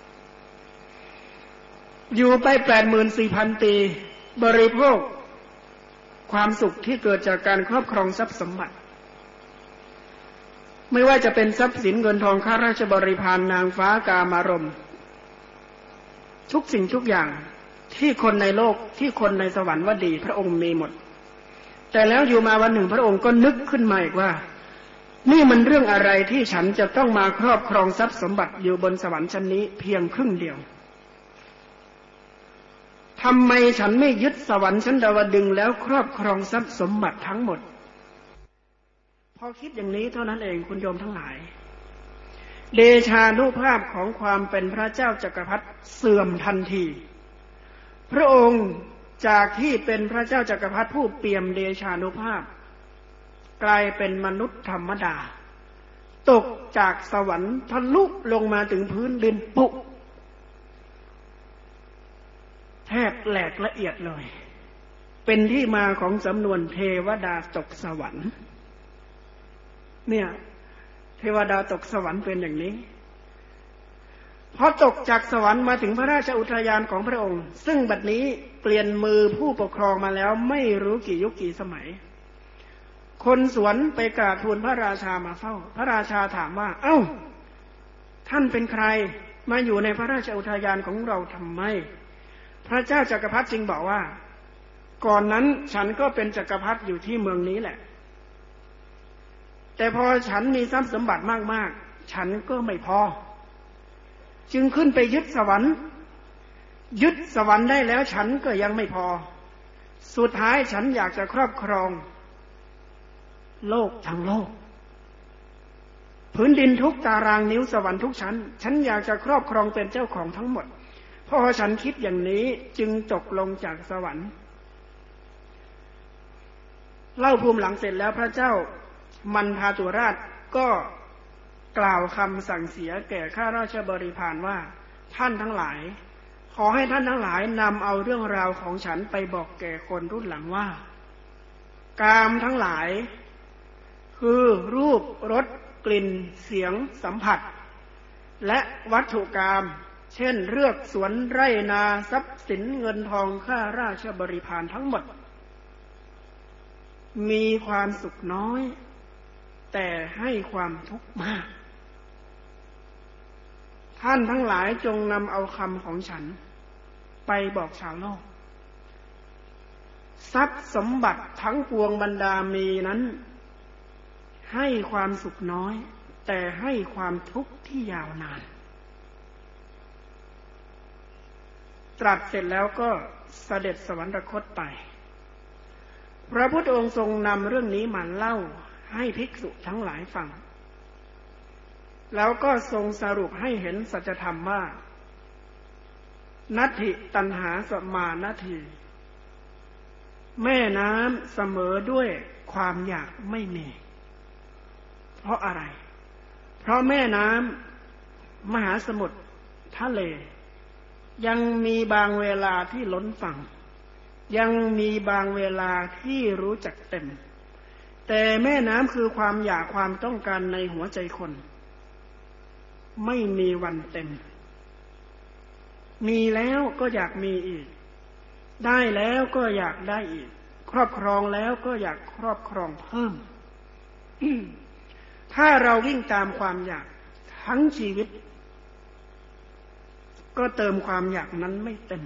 A: อยู่ไป แปดหมื่นสี่พัน ปีบริโภคความสุขที่เกิดจากการครอบครองทรัพย์สมบัติไม่ว่าจะเป็นทรัพย์สินเงินทองข้าราชบริพารนางฟ้ากามารมณ์ทุกสิ่งทุกอย่างที่คนในโลกที่คนในสวรรค์ว่าดีพระองค์มีหมดแต่แล้วอยู่มาวันหนึ่งพระองค์ก็นึกขึ้นมาอีกว่านี่มันเรื่องอะไรที่ฉันจะต้องมาครอบครองทรัพย์สมบัติอยู่บนสวรรค์ชั้นนี้เพียงครึ่งเดียวทำไมฉันไม่ยึดสวรรค์ชั้นดาวดึงส์แล้วครอบครองทรัพย์สมบัติทั้งหมดพอคิดอย่างนี้เท่านั้นเองคุณโยมทั้งหลายเดชานุภาพของความเป็นพระเจ้าจักรพรรดิเสื่อมทันทีพระองค์จากที่เป็นพระเจ้าจักรพรรดิผู้เปี่ยมเดชานุภาพกลายเป็นมนุษย์ธรรมดาตกจากสวรรค์ทะลุลงมาถึงพื้นดินปุแทบแหลกละเอียดเลยเป็นที่มาของสำนวนเทวดาตกสวรรค์เนี่ยเทวดาตกสวรรค์เป็นอย่างนี้พอตกจากสวรรค์มาถึงพระราชอุทยานของพระองค์ซึ่งบัดนี้เปลี่ยนมือผู้ปกครองมาแล้วไม่รู้กี่ยุคกี่สมัยคนสวนไปกราบทูลพระราชามาเฝ้าพระราชาถามว่าเอ้าท่านเป็นใครมาอยู่ในพระราชอุทยานของเราทำไมพระเจ้าจักรพรรดิจึงบอกว่าก่อนนั้นฉันก็เป็นจักรพรรดิอยู่ที่เมืองนี้แหละแต่พอฉันมีทรัพย์สมบัติมากๆฉันก็ไม่พอจึงขึ้นไปยึดสวรรค์ยึดสวรรค์ได้แล้วฉันก็ยังไม่พอสุดท้ายฉันอยากจะครอบครองโลกทั้งโลกพื้นดินทุกตารางนิ้วสวรรค์ทุกชั้นฉันอยากจะครอบครองเป็นเจ้าของทั้งหมดพอฉันคิดอย่างนี้จึงตกลงจากสวรรค์เล่าภูมิหลังเสร็จแล้วพระเจ้ามันทาตุราชก็กล่าวคำสั่งเสียแก่ข้าราชบริพารว่าท่านทั้งหลายขอให้ท่านทั้งหลายนำเอาเรื่องราวของฉันไปบอกแก่คนรุ่นหลังว่ากามทั้งหลายคือรูปรสกลิ่นเสียงสัมผัสและวัตถุกามเช่นเรือกสวนไร่นาทรัพย์สินเงินทองข้าราชบริพารทั้งหมดมีความสุขน้อยแต่ให้ความทุกข์มากท่านทั้งหลายจงนำเอาคำของฉันไปบอกชาวโลกทรัพย์สมบัติทั้งปวงบรรดามีนั้นให้ความสุขน้อยแต่ให้ความทุกข์ที่ยาวนานตรัสเสร็จแล้วก็เสด็จสวรรคตไปพระพุทธองค์ทรงนำเรื่องนี้มาเล่าให้ภิกษุทั้งหลายฟังแล้วก็ทรงสรุปให้เห็นสัจธรรมว่านัตถิตัณหาสมานาทีแม่น้ำเสมอด้วยความอยากไม่มีเพราะอะไรเพราะแม่น้ำมหาสมุทรทะเลยังมีบางเวลาที่ล้นฝั่งยังมีบางเวลาที่รู้จักเต็มแต่แม่น้ำคือความอยากความต้องการในหัวใจคนไม่มีวันเต็มมีแล้วก็อยากมีอีกได้แล้วก็อยากได้อีกครอบครองแล้วก็อยากครอบครองเพิ่ม ถ้าเราวิ่งตามความอยากทั้งชีวิตก็เติมความอยากนั้นไม่เต็ม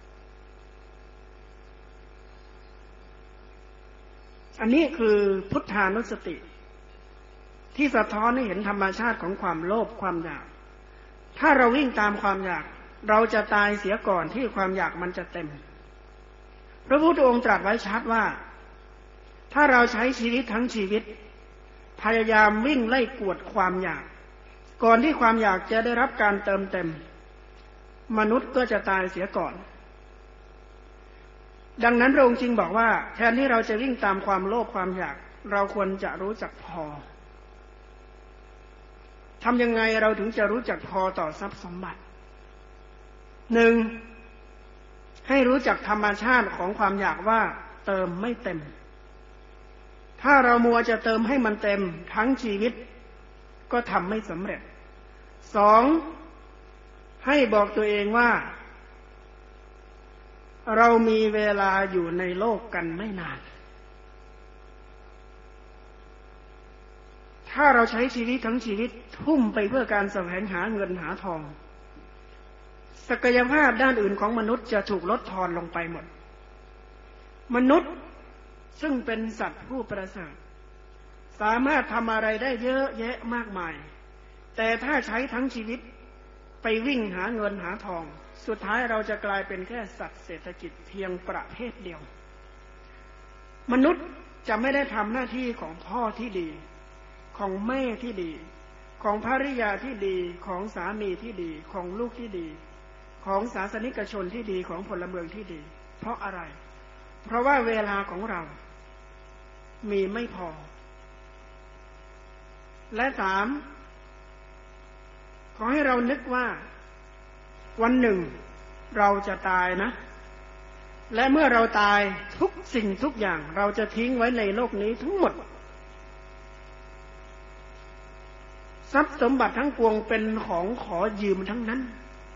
A: อันนี้คือพุทธานุสติที่สะท้อนให้เห็นธรรมชาติของความโลภความอยากถ้าเราวิ่งตามความอยากเราจะตายเสียก่อนที่ความอยากมันจะเต็มพระพุทธองค์ตรัสไว้ชัดว่าถ้าเราใช้ชีวิตทั้งชีวิตพยายามวิ่งไล่กวดความอยากก่อนที่ความอยากจะได้รับการเติมเต็มมนุษย์ก็จะตายเสียก่อนดังนั้นพระองค์จึงบอกว่าแทนที่เราจะวิ่งตามความโลภความอยากเราควรจะรู้จักพอทำยังไงเราถึงจะรู้จักพอต่อทรัพย์สมบัติหนึ่งให้รู้จักธรรมชาติของความอยากว่าเติมไม่เต็มถ้าเรามัวจะเติมให้มันเต็มทั้งชีวิตก็ทำไม่สำเร็จสองให้บอกตัวเองว่าเรามีเวลาอยู่ในโลกกันไม่นานถ้าเราใช้ชีวิตทั้งชีวิตทุ่มไปเพื่อการแสวงหาเงินหาทองศักยภาพด้านอื่นของมนุษย์จะถูกลดทอนลงไปหมดมนุษย์ซึ่งเป็นสัตว์ผู้ประเสริฐสามารถทำอะไรได้เยอะแยะมากมายแต่ถ้าใช้ทั้งชีวิตไปวิ่งหาเงินหาทองสุดท้ายเราจะกลายเป็นแค่สัตว์เศรษฐกิจเพียงประเภทเดียวมนุษย์จะไม่ได้ทำหน้าที่ของพ่อที่ดีของแม่ที่ดีของภริยาที่ดีของสามีที่ดีของลูกที่ดีของศาสนิกชนที่ดีของพลเมืองที่ดีเพราะอะไรเพราะว่าเวลาของเรามีไม่พอและสามขอให้เรานึกว่าวันหนึ่งเราจะตายนะและเมื่อเราตายทุกสิ่งทุกอย่างเราจะทิ้งไว้ในโลกนี้ทั้งหมดทรัพย์สมบัติทั้งปวงเป็นของขอยืมทั้งนั้น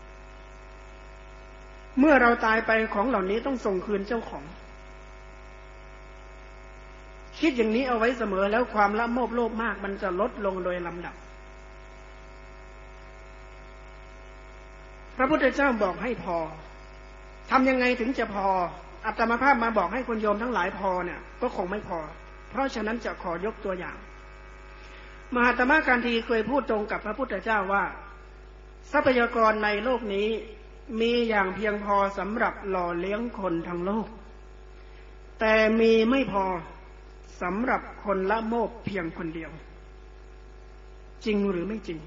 A: เมื่อเราตายไปของเหล่านี้ต้องส่งคืนเจ้าของคิดอย่างนี้เอาไว้เสมอแล้วความละโมบโลภมากมันจะลดลงโดยลำดับพระพุทธเจ้าบอกให้พอทำยังไงถึงจะพออาตมาภาพมาบอกให้คนโยมทั้งหลายพอเนี่ยก็คงไม่พอเพราะฉะนั้นจะขอยกตัวอย่างมหาตมะกันทีเคยพูดตรงกับพระพุทธเจ้าว่าทรัพยากรในโลกนี้มีอย่างเพียงพอสำหรับหล่อเลี้ยงคนทั้งโลกแต่มีไม่พอสำหรับคนละโมบเพียงคนเดียวจริงหรือไม่จริง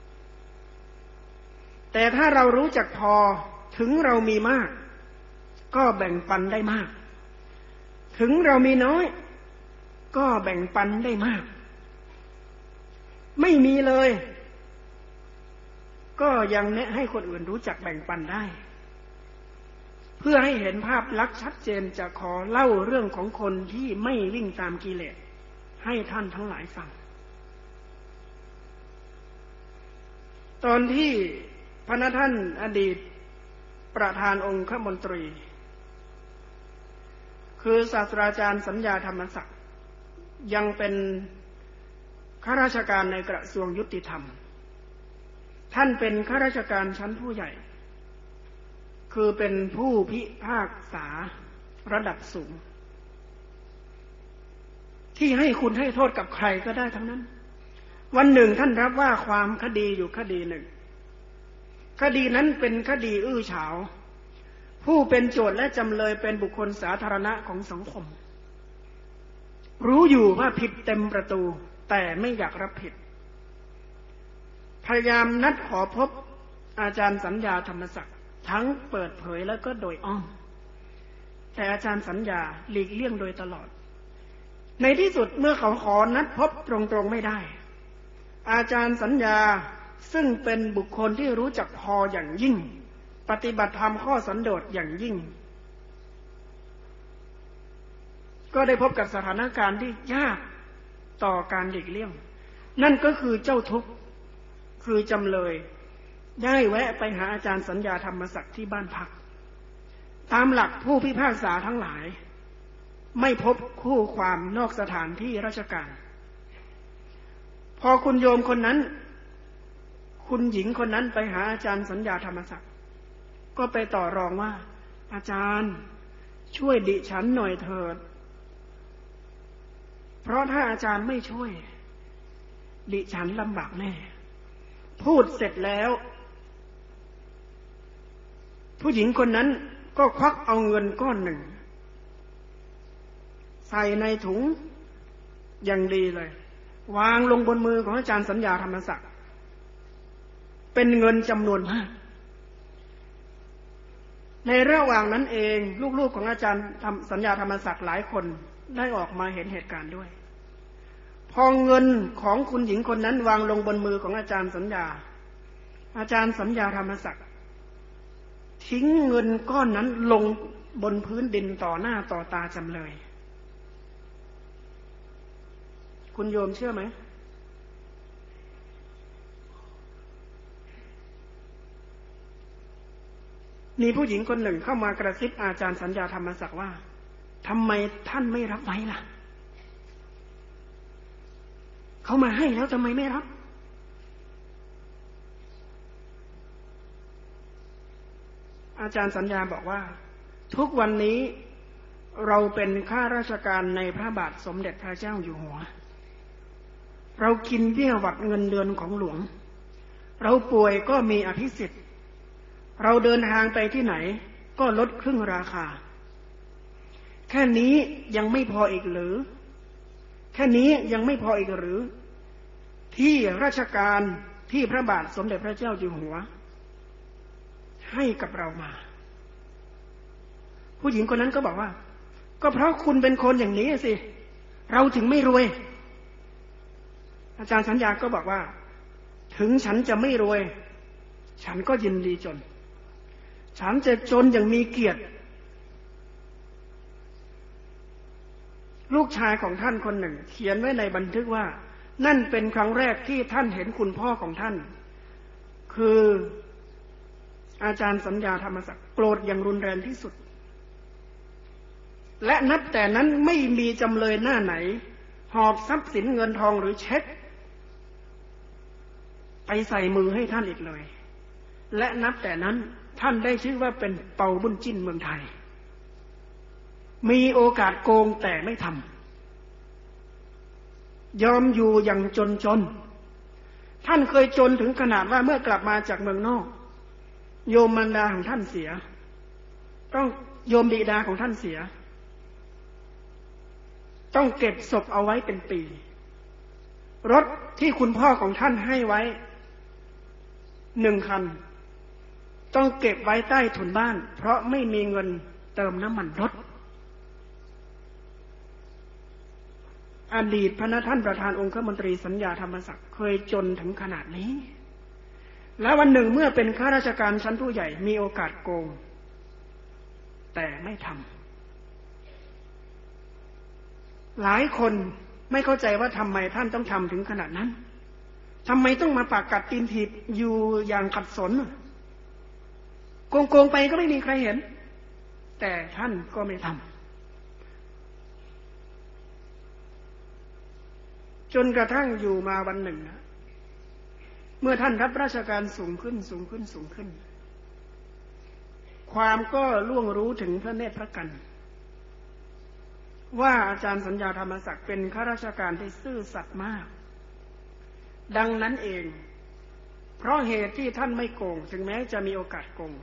A: แต่ถ้าเรารู้จักพอถึงเรามีมากก็แบ่งปันได้มากถึงเรามีน้อยก็แบ่งปันได้มากไม่มีเลยก็ยังแนะให้คนอื่นรู้จักแบ่งปันได้เพื่อให้เห็นภาพลักษณ์ชัดเจนจะขอเล่าเรื่องของคนที่ไม่วิ่งตามกิเลสให้ท่านทั้งหลายฟังตอนที่พระท่านอดีตประธานองคมนตรีคือศาสตราจารย์สัญญาธรรมศักดิ์ยังเป็นข้าราชการในกระทรวงยุติธรรมท่านเป็นข้าราชการชั้นผู้ใหญ่คือเป็นผู้พิพากษาระดับสูงที่ให้คุณให้โทษกับใครก็ได้ทั้งนั้นวันหนึ่งท่านรับว่าความคดีอยู่คดีหนึ่งคดีนั้นเป็นคดีอื้อฉาวผู้เป็นโจทก์และจำเลยเป็นบุคคลสาธารณะของสังคมรู้อยู่ว่าผิดเต็มประตูแต่ไม่อยากรับผิดพยายามนัดขอพบอาจารย์สัญญาธรรมศักดิ์ทั้งเปิดเผยแล้วก็โดยอ้อมแต่อาจารย์สัญญาหลีกเลี่ยงโดยตลอดในที่สุดเมื่อเขาขอนัดพบตรงๆไม่ได้อาจารย์สัญญาซึ่งเป็นบุคคลที่รู้จักพออย่างยิ่งปฏิบัติธรรมข้อสันโดษอย่างยิ่งก็ได้พบกับสถานการณ์ที่ยากต่อการหลีกเลี่ยงนั่นก็คือเจ้าทุกข์คือจำเลยได้แวะไปหาอาจารย์สัญญาธรรมศักดิ์ที่บ้านพักตามหลักผู้พิพากษาทั้งหลายไม่พบคู่ความนอกสถานที่ราชการพอคุณโยมคนนั้นคุณหญิงคนนั้นไปหาอาจารย์สัญญาธรรมศักดิ์ก็ไปต่อรองว่าอาจารย์ช่วยดิฉันหน่อยเถิดเพราะถ้าอาจารย์ไม่ช่วยดิฉันลำบากแน่พูดเสร็จแล้วผู้หญิงคนนั้นก็ควักเอาเงินก้อนหนึ่งใส่ในถุงอย่างดีเลยวางลงบนมือของอาจารย์สัญญาธรรมศักดิ์เป็นเงินจำนวนมากในระหว่างนั้นเองลูกๆของอาจารย์สัญญาธรรมศักดิ์หลายคนได้ออกมาเห็นเหตุการณ์ด้วยพอเงินของคุณหญิงคนนั้นวางลงบนมือของอาจารย์สัญญาอาจารย์สัญญาธรรมศักดิ์ทิ้งเงินก้อนนั้นลงบนพื้นดินต่อหน้าต่อตาจำเลยคุณโยมเชื่อไหมมีผู้หญิงคนหนึ่งเข้ามากระซิบอาจารย์สัญญาธรรมศักดิ์ว่าทำไมท่านไม่รับไว้ล่ะเขามาให้แล้วทำไมไม่รับอาจารย์สัญญาบอกว่าทุกวันนี้เราเป็นข้าราชการในพระบาทสมเด็จพระเจ้าอยู่หัวเรากินเบี้ยหวัดเงินเดือนของหลวงเราป่วยก็มีอภิสิทธิ์เราเดินทางไปที่ไหนก็ลดครึ่งราคาแค่นี้ยังไม่พออีกหรือแค่นี้ยังไม่พออีกหรือที่ราชการที่พระบาทสมเด็จพระเจ้าอยู่หัวให้กับเรามาผู้หญิงคนนั้นก็บอกว่าก็เพราะคุณเป็นคนอย่างนี้สิเราถึงไม่รวยอาจารย์สัญญาก็บอกว่าถึงฉันจะไม่รวยฉันก็ยินดีจนฉันจะจนอย่างมีเกียรติลูกชายของท่านคนหนึ่งเขียนไว้ในบันทึกว่านั่นเป็นครั้งแรกที่ท่านเห็นคุณพ่อของท่านคืออาจารย์สัญญาธรรมศักดิ์โกรธอย่างรุนแรงที่สุดและนับแต่นั้นไม่มีจำเลยหน้าไหนหอบทรัพย์สินเงินทองหรือเช็คไปใส่มือให้ท่านอีกเลยและนับแต่นั้นท่านได้ชื่อว่าเป็นเปาบุญจิ้นเมืองไทยมีโอกาสโกงแต่ไม่ทำยอมอยู่อย่างจนจนท่านเคยจนถึงขนาดว่าเมื่อกลับมาจากเมืองนอกโยมมารดาของท่านเสียต้องโยมบิดาของท่านเสียต้องเก็บศพเอาไว้เป็นปีรถที่คุณพ่อของท่านให้ไว้หนึ่งคันต้องเก็บไว้ใต้ถุนบ้านเพราะไม่มีเงินเติมน้ำมันรถอดีตพระท่านประธานองคมนตรีสัญญาธรรมศักดิ์เคยจนถึงขนาดนี้และวันหนึ่งเมื่อเป็นข้าราชการชั้นผู้ใหญ่มีโอกาสโกงแต่ไม่ทำหลายคนไม่เข้าใจว่าทำไมท่านต้องทำถึงขนาดนั้นทำไมต้องมาปากกัดตีนถีบอยู่อย่างขัดสนโกงๆไปก็ไม่มีใครเห็นแต่ท่านก็ไม่ทำจนกระทั่งอยู่มาวันหนึ่งนะเมื่อท่านรับราชการสูงขึ้นสูงขึ้นสูงขึ้นความก็ล่วงรู้ถึงพระเนตรพระกันว่าอาจารย์สัญญาธรรมศักดิ์เป็นข้าราชการที่ซื่อสัตย์มากดังนั้นเองเพราะเหตุที่ท่านไม่โกงถึงแม้จะมีโอกาสโกง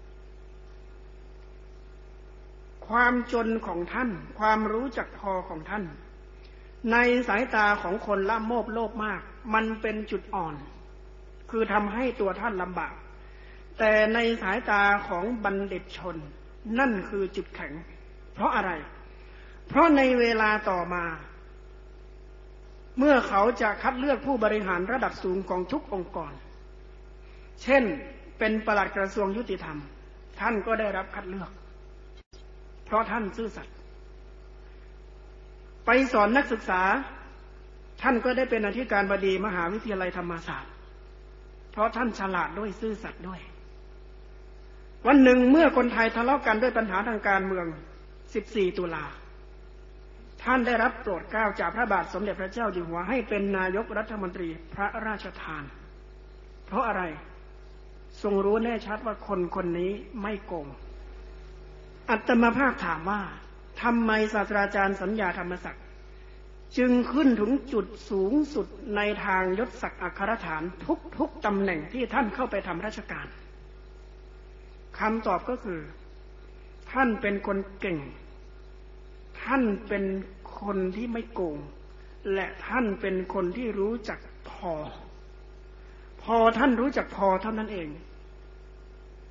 A: ความจนของท่านความรู้จักพอของท่านในสายตาของคนละโมบโลภมากมันเป็นจุดอ่อนคือทำให้ตัวท่านลำบากแต่ในสายตาของบัณฑิตชนนั่นคือจุดแข็งเพราะอะไรเพราะในเวลาต่อมาเมื่อเขาจะคัดเลือกผู้บริหารระดับสูงของทุกองค์กรเช่นเป็นปลัดกระทรวงยุติธรรมท่านก็ได้รับคัดเลือกเพราะท่านซื่อสัตย์ไปสอนนักศึกษาท่านก็ได้เป็นอธิการบดีมหาวิทยาลัยธรรมศาสตร์เพราะท่านฉลาดด้วยซื่อสัตย์ด้วยวันหนึ่งเมื่อคนไทยทะเลาะกันด้วยปัญหาทางการเมืองสิบสี่ตุลาท่านได้รับโปรดเกล้าจากพระบาทสมเด็จพระเจ้าอยู่หัวให้เป็นนายกรัฐมนตรีพระราชทานเพราะอะไรทรงรู้แน่ชัดว่าคนคนนี้ไม่โกงอาตมาภาพถามว่าทำไมศาสตราจารย์สัญญาธรรมศักดิ์จึงขึ้นถึงจุดสูงสุดในทางยศศักดิ์อัครฐานทุกๆตำแหน่งที่ท่านเข้าไปทำราชการคำตอบก็คือท่านเป็นคนเก่งท่านเป็นคนที่ไม่โกงและท่านเป็นคนที่รู้จักพอพอท่านรู้จักพอเท่านั้นเอง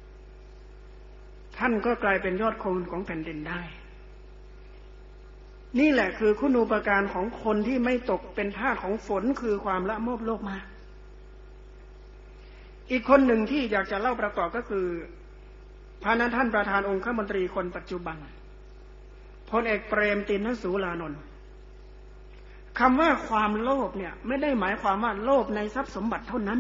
A: ท่านก็กลายเป็นยอดคนของแผ่นดินได้นี่แหละคือคุณูปการของคนที่ไม่ตกเป็นทาสของฝนคือความละโมบโลภมากอีกคนหนึ่งที่อยากจะเล่าประกอบก็คือพระนั้นท่านประธานองคมนตรีคนปัจจุบันพลเอกเปรมติณสูรานนท์คำว่าความโลภเนี่ยไม่ได้หมายความว่าโลภในทรัพย์สมบัติเท่านั้น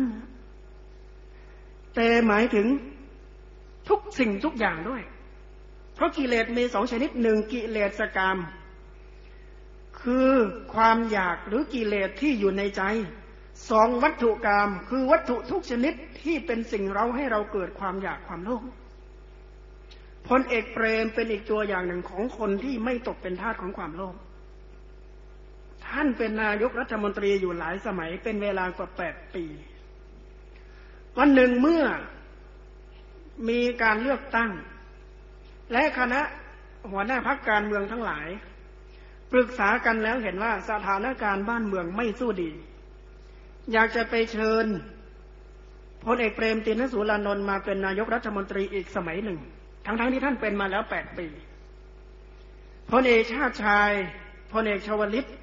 A: แต่หมายถึงทุกสิ่งทุกอย่างด้วยเพราะกิเลสมีสองชนิดหนึ่งกิเลสกามคือความอยากหรือกิเลสที่อยู่ในใจสองวัตถุกามคือวัตถุทุกชนิดที่เป็นสิ่งเร้าให้เราเกิดความอยากความโลภพลเอกเปรมเป็นอีกตัวอย่างหนึ่งของคนที่ไม่ตกเป็นทาสของความโลภท่านเป็นนายกรัฐมนตรีอยู่หลายสมัยเป็นเวลากว่าแปดปีวันหนึ่งเมื่อมีการเลือกตั้งและคณะหัวหน้าพรรคการเมืองทั้งหลายปรึกษากันแล้วเห็นว่าสถานการณ์บ้านเมืองไม่สู้ดีอยากจะไปเชิญพลเอกเปรมติณสูรานนท์มาเป็นนายกรัฐมนตรีอีกสมัยหนึ่งทั้งๆที่ท่านเป็นมาแล้วแปดปีพลเอกชาติชายพลเอกชวลิต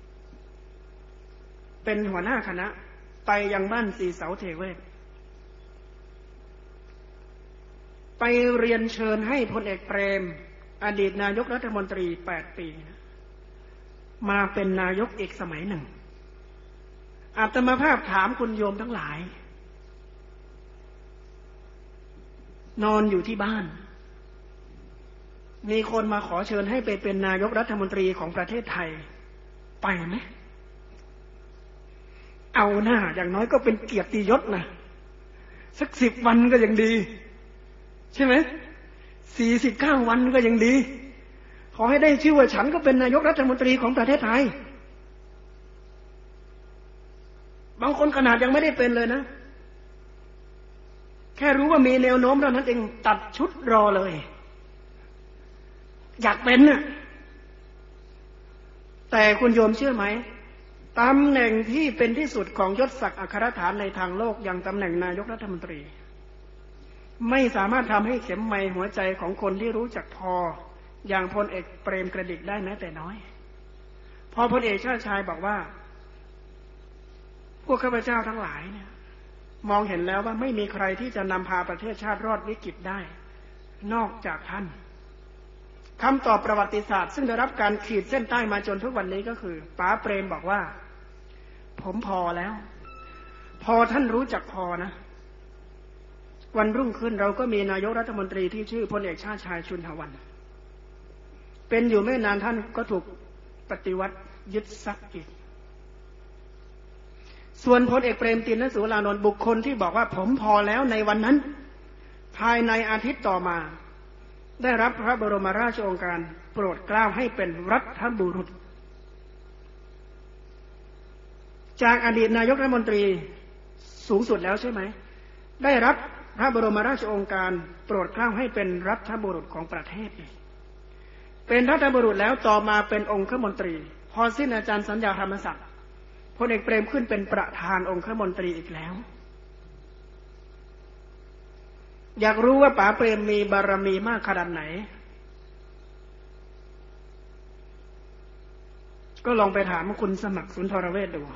A: เป็นหัวหน้าคณะไปยังบ้านสีเสาเทเวศไปเรียนเชิญให้พลเอกเปรมอดีตนายกรัฐมนตรีแปดปีมาเป็นนายกอีกสมัยหนึ่งอาตมาภาพถามคุณโยมทั้งหลายนอนอยู่ที่บ้านมีคนมาขอเชิญให้ไปเป็นนายกรัฐมนตรีของประเทศไทยไปไหมเอาหน้าอย่างน้อยก็เป็นเกียรติยศนะสักสิบวันก็ยังดีใช่ไหมสี่สิบเก้าวันก็ยังดีขอให้ได้ชื่อว่าฉันก็เป็นนายกรัฐมนตรีของประเทศไทยบางคนขนาดยังไม่ได้เป็นเลยนะแค่รู้ว่ามีแนวโน้มเท่านั้นเองตัดชุดรอเลยอยากเป็นน่ะแต่คุณโยมเชื่อไหมตำแหน่งที่เป็นที่สุดของยศศักดิ์อัครฐานในทางโลกอย่างตำแหน่งนายกรัฐมนตรีไม่สามารถทำให้เข็มไมหัวใจของคนที่รู้จักพออย่างพลเอกเปรมกระดิกได้แม้แต่น้อยพอพลเอกชาติชายบอกว่าพวกข้าพเจ้าทั้งหลายเนี่ยมองเห็นแล้วว่าไม่มีใครที่จะนำพาประเทศชาติรอดวิกฤตได้นอกจากท่านคำตอบประวัติศาสตร์ซึ่งได้รับการขีดเส้นใต้มาจนทุกวันนี้ก็คือป๋าเปรมบอกว่าผมพอแล้วพอท่านรู้จักพอนะวันรุ่งขึ้นเราก็มีนายกรัฐมนตรีที่ชื่อพลเอกชาติชายชุนหวันเป็นอยู่ไม่นานท่านก็ถูกปฏิวัติยึดทรัพย์อีกส่วนพลเอกเปรมติณสูรานนท์บุคคลที่บอกว่าผมพอแล้วในวันนั้นภายในอาทิตย์ต่อมาได้รับพระบรมราชโองการโปรดเกล้าให้เป็นรัฐบุรุษจากอดีตนายกรัฐมนตรีสูงสุดแล้วใช่ไหมได้รับพระบรมราชโองการโปรดเกล้าให้เป็นรัฐบุรุษของประเทศเป็นรัฐบุรุษแล้วต่อมาเป็นองคมนตรีพอสิ้นอาจารย์สัญญาธรรมศักดิ์พลเอกเปรมขึ้นเป็นประธานองคมนตรีอีกแล้วอยากรู้ว่าป๋าเปรมมีบารมีมากขนาดไหนก็ลองไปถามคุณสมัครสุนทรเวชดู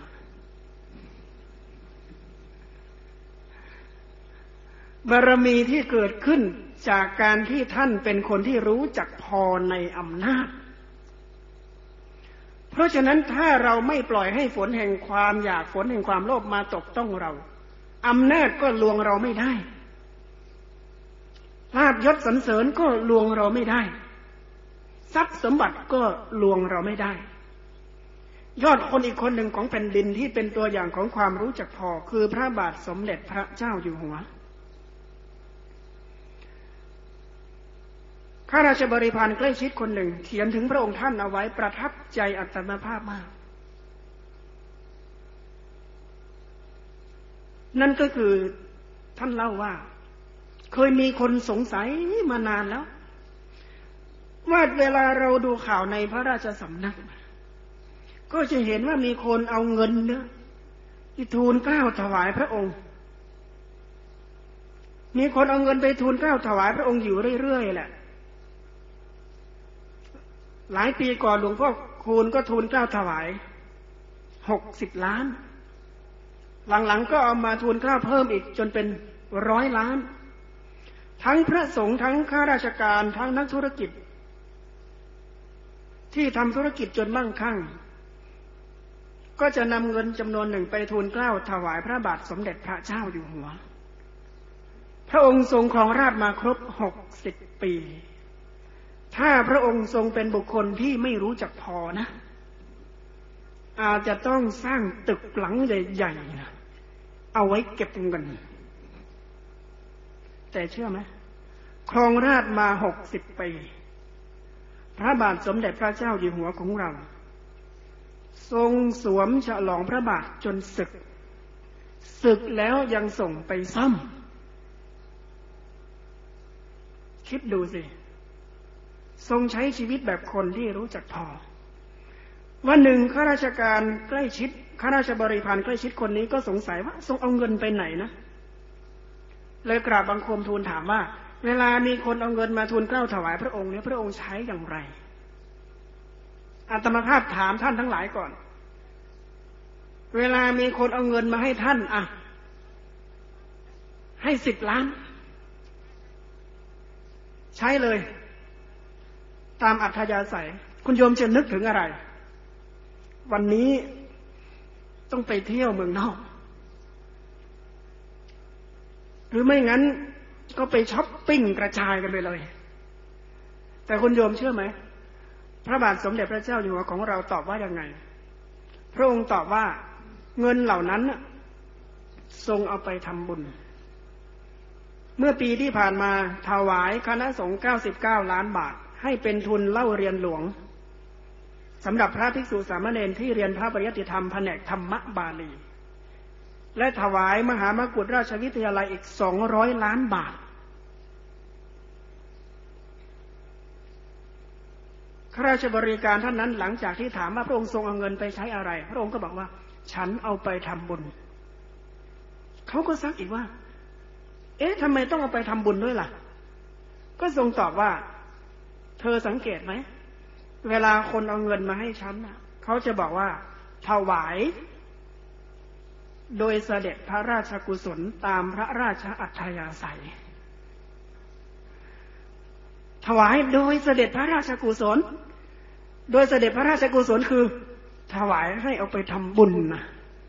A: บารมีที่เกิดขึ้นจากการที่ท่านเป็นคนที่รู้จักพอในอำนาจเพราะฉะนั้นถ้าเราไม่ปล่อยให้ฝนแห่งความอยากฝนแห่งความโลภมาตกต้องเราอำนาจก็ลวงเราไม่ได้ลาภยศสรรเสริญก็ลวงเราไม่ได้ทรัพย์สมบัติก็ลวงเราไม่ได้ยอดคนอีกคนหนึ่งของแผ่นดินที่เป็นตัวอย่างของความรู้จักพอคือพระบาทสมเด็จพระเจ้าอยู่หัวข้าราชบริพารใกล้ชิดคนหนึ่งเขียนถึงพระองค์ท่านเอาไว้ประทับใจอัตมาภาพมากนั่นก็คือท่านเล่าว่าเคยมีคนสงสัยมานานแล้วว่าเวลาเราดูข่าวในพระราชสำนักก็จะเห็นว่ามีคนเอาเงินเนี่ยที่ทูลเกล้าถวายพระองค์มีคนเอาเงินไปทูลเกล้าถวายพระองค์อยู่เรื่อยๆแหละหลายปีก่อนหลวงพ่อคูณก็ทูลเกล้าถวายหกสิบล้านหลังๆก็เอามาทูลเกล้าเพิ่มอีกจนเป็นร้อยล้านทั้งพระสงฆ์ทั้งข้าราชการทั้งนักธุรกิจที่ทำธุรกิจจนมั่งคั่งก็จะนำเงินจำนวนหนึ่งไปทูลเกล้าถวายพระบาทสมเด็จพระเจ้าอยู่หัวพระองค์ทรงครองราชย์มาครบหกสิบปีถ้าพระองค์ทรงเป็นบุคคลที่ไม่รู้จักพอนะอาจจะต้องสร้างตึกหลังใหญ่ๆนะเอาไว้เก็บเงินแต่เชื่อไหมครองราชย์มาหกสิบปีพระบาทสมเด็จพระเจ้าอยู่หัวของเราทรงสวมฉลองพระบาทจนศึกศึกแล้วยังส่งไปซ่อมคิดดูสิทรงใช้ชีวิตแบบคนที่รู้จักพอวันหนึ่งข้าราชการใกล้ชิดข้าราชบริพารใกล้ชิดคนนี้ก็สงสัยว่าทรงเอาเงินไปไหนนะเลยกราบบังคมทูลถามว่าเวลามีคนเอาเงินมาทูลเกล้าถวายพระองค์เนี่ยพระองค์ใช้อย่างไรอาตมาภาพถามท่านทั้งหลายก่อนเวลามีคนเอาเงินมาให้ท่านอ่ะให้สิบล้านใช้เลยตามอัธยาศัยคุณโยมจะนึกถึงอะไรวันนี้ต้องไปเที่ยวเมืองนอกหรือไม่งั้นก็ไปช้อปปิ้งกระจายกันไปเลยแต่คุณโยมเชื่อไหมพระบาทสมเด็จพระเจ้าอยู่หัวของเราตอบว่ายังไงพระองค์ตอบว่าเงินเหล่านั้นทรงเอาไปทำบุญเมื่อปีที่ผ่านมาถวายคณะสงฆ์เก้าสิบเก้าล้านบาทให้เป็นทุนเล่าเรียนหลวงสำหรับพระภิกษุสามเณรที่เรียนพระปริยัติธรรมแผนกธรรมบาลีและถวายมหามกุฏราชวิทยาลัยอีกสองร้อยล้านบาทข้าราชบริการท่านนั้นหลังจากที่ถามว่าพระองค์ทรงเอาเงินไปใช้อะไรพระองค์ก็บอกว่าฉันเอาไปทำบุญเขาก็ซักอีกว่าเอ๊ะทำไมต้องเอาไปทำบุญด้วยล่ะก็ทรงตอบว่าเธอสังเกตไหมเวลาคนเอาเงินมาให้ฉันน่ะเขาจะบอกว่าถวายโดยเสด็จพระราชกุศลตามพระราชอัธยาศัยถวายโดยเสด็จพระราชกุศลโดยเสด็จพระราชกุศลคือถวายให้เอาไปทำบุญนะ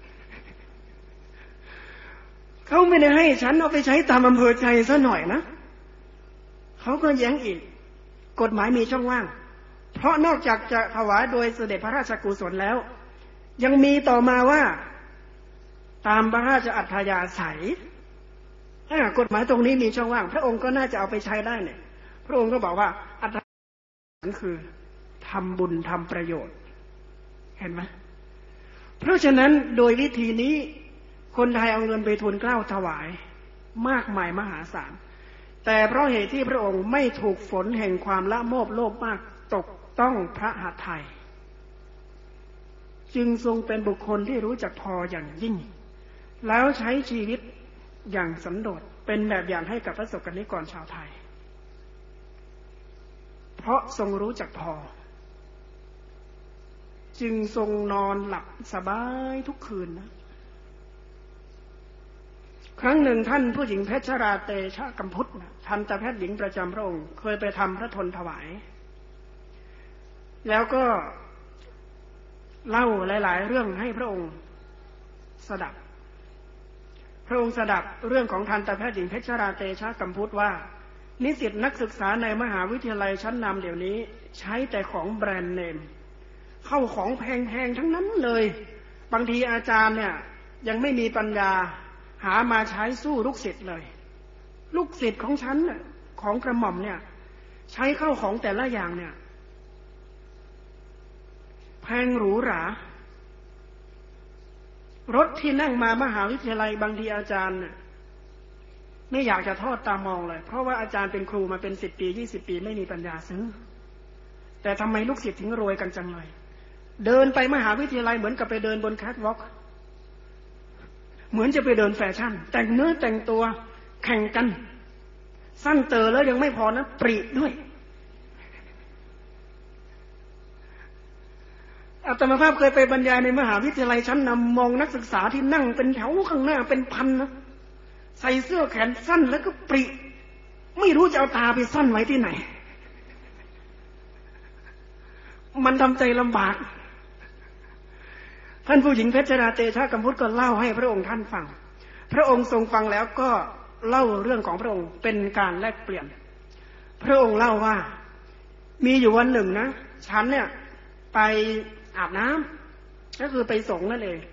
A: เขาไม่ได้ให้ฉันเอาไปใช้ตามอำเภอใจซะหน่อยนะเขาก็แย้งอีกกฎหมายมีช่องว่างเพราะนอกจากจะถวายโดยเสด็จพระราชกุศลแล้วยังมีต่อมาว่าตามพระราชอัธยาศัยถ้ากฎหมายตรงนี้มีช่องว่างพระองค์ก็น่าจะเอาไปใช้ได้เนี่ยพระองค์ก็บอกว่าอัธยาศัยคือทำบุญทำประโยชน์เห็นไหมเพราะฉะนั้นโดยวิธีนี้คนไทยเอาเงินไปทูลเกล้าถวายมากมายมหาศาลแต่เพราะเหตุที่พระองค์ไม่ถูกฝนแห่งความละโมบโลภมากตกต้องพระหฤทัยจึงทรงเป็นบุคคลที่รู้จักพออย่างยิ่งแล้วใช้ชีวิตอย่างสันโดษเป็นแบบอย่างให้กับพระสงฆ์นิกรชาวไทยเพราะทรงรู้จักพอจึงทรงนอนหลับสบายทุกคืนนะครั้งหนึ่งท่านผู้หญิงเพชรราเตชะกัมพุทธทันตแพทย์หญิงประจำพระองค์เคยไปทำพระทนถวายแล้วก็เล่าหลายๆเรื่องให้พระองค์สดับพระองค์สดับเรื่องของทันตแพทย์หญิงเพชรราเตชะกัมพุทธว่านิสิตนักศึกษาในมหาวิทยาลัยชั้นนำเดี๋ยวนี้ใช้แต่ของแบรนด์เนมเข้าของแพงๆทั้งนั้นเลยบางทีอาจารย์เนี่ยยังไม่มีปัญญาหามาใช้สู้ลูกศิษย์เลยลูกศิษย์ของฉันน่ะของกระหม่อมเนี่ยใช้เข้าของแต่ละอย่างเนี่ยแพงหรูหรารถที่นั่งมามหาวิทยาลัยบางทีอาจารย์เนี่ยไม่อยากจะทอดตามองเลยเพราะว่าอาจารย์เป็นครูมาเป็นสิบปียี่สิบปีไม่มีปัญญาซื้อแต่ทำไมลูกศิษย์ถึงรวยกันจังเลยเดินไปมหาวิทยาลัยเหมือนกับไปเดินบนแคทวอล์กเหมือนจะไปเดินแฟชั่นแต่งเนื้อแต่งตัวแข่งกันสั้นเตอแล้วยังไม่พอนะปรีด้วยอาตมาภาพเคยไปบรรยายในมหาวิทยาลัยชั้นนำมองนักศึกษาที่นั่งเป็นแถวข้างหน้าเป็นพันนะใส่เสื้อแขนสั้นแล้วก็ปริไม่รู้จะเอาตาไปซ่อนไว้ที่ไหนมันทำใจลำบากท่านผู้หญิงเพชรราเตชะกัมพุทธก็เล่าให้พระองค์ท่านฟังพระองค์ทรงฟังแล้วก็เล่าเรื่องของพระองค์เป็นการแลกเปลี่ยนพระองค์เล่าว่ามีอยู่วันหนึ่งนะฉันเนี่ยไปอาบน้ำก็คือไปสงฆ์นั่นเอง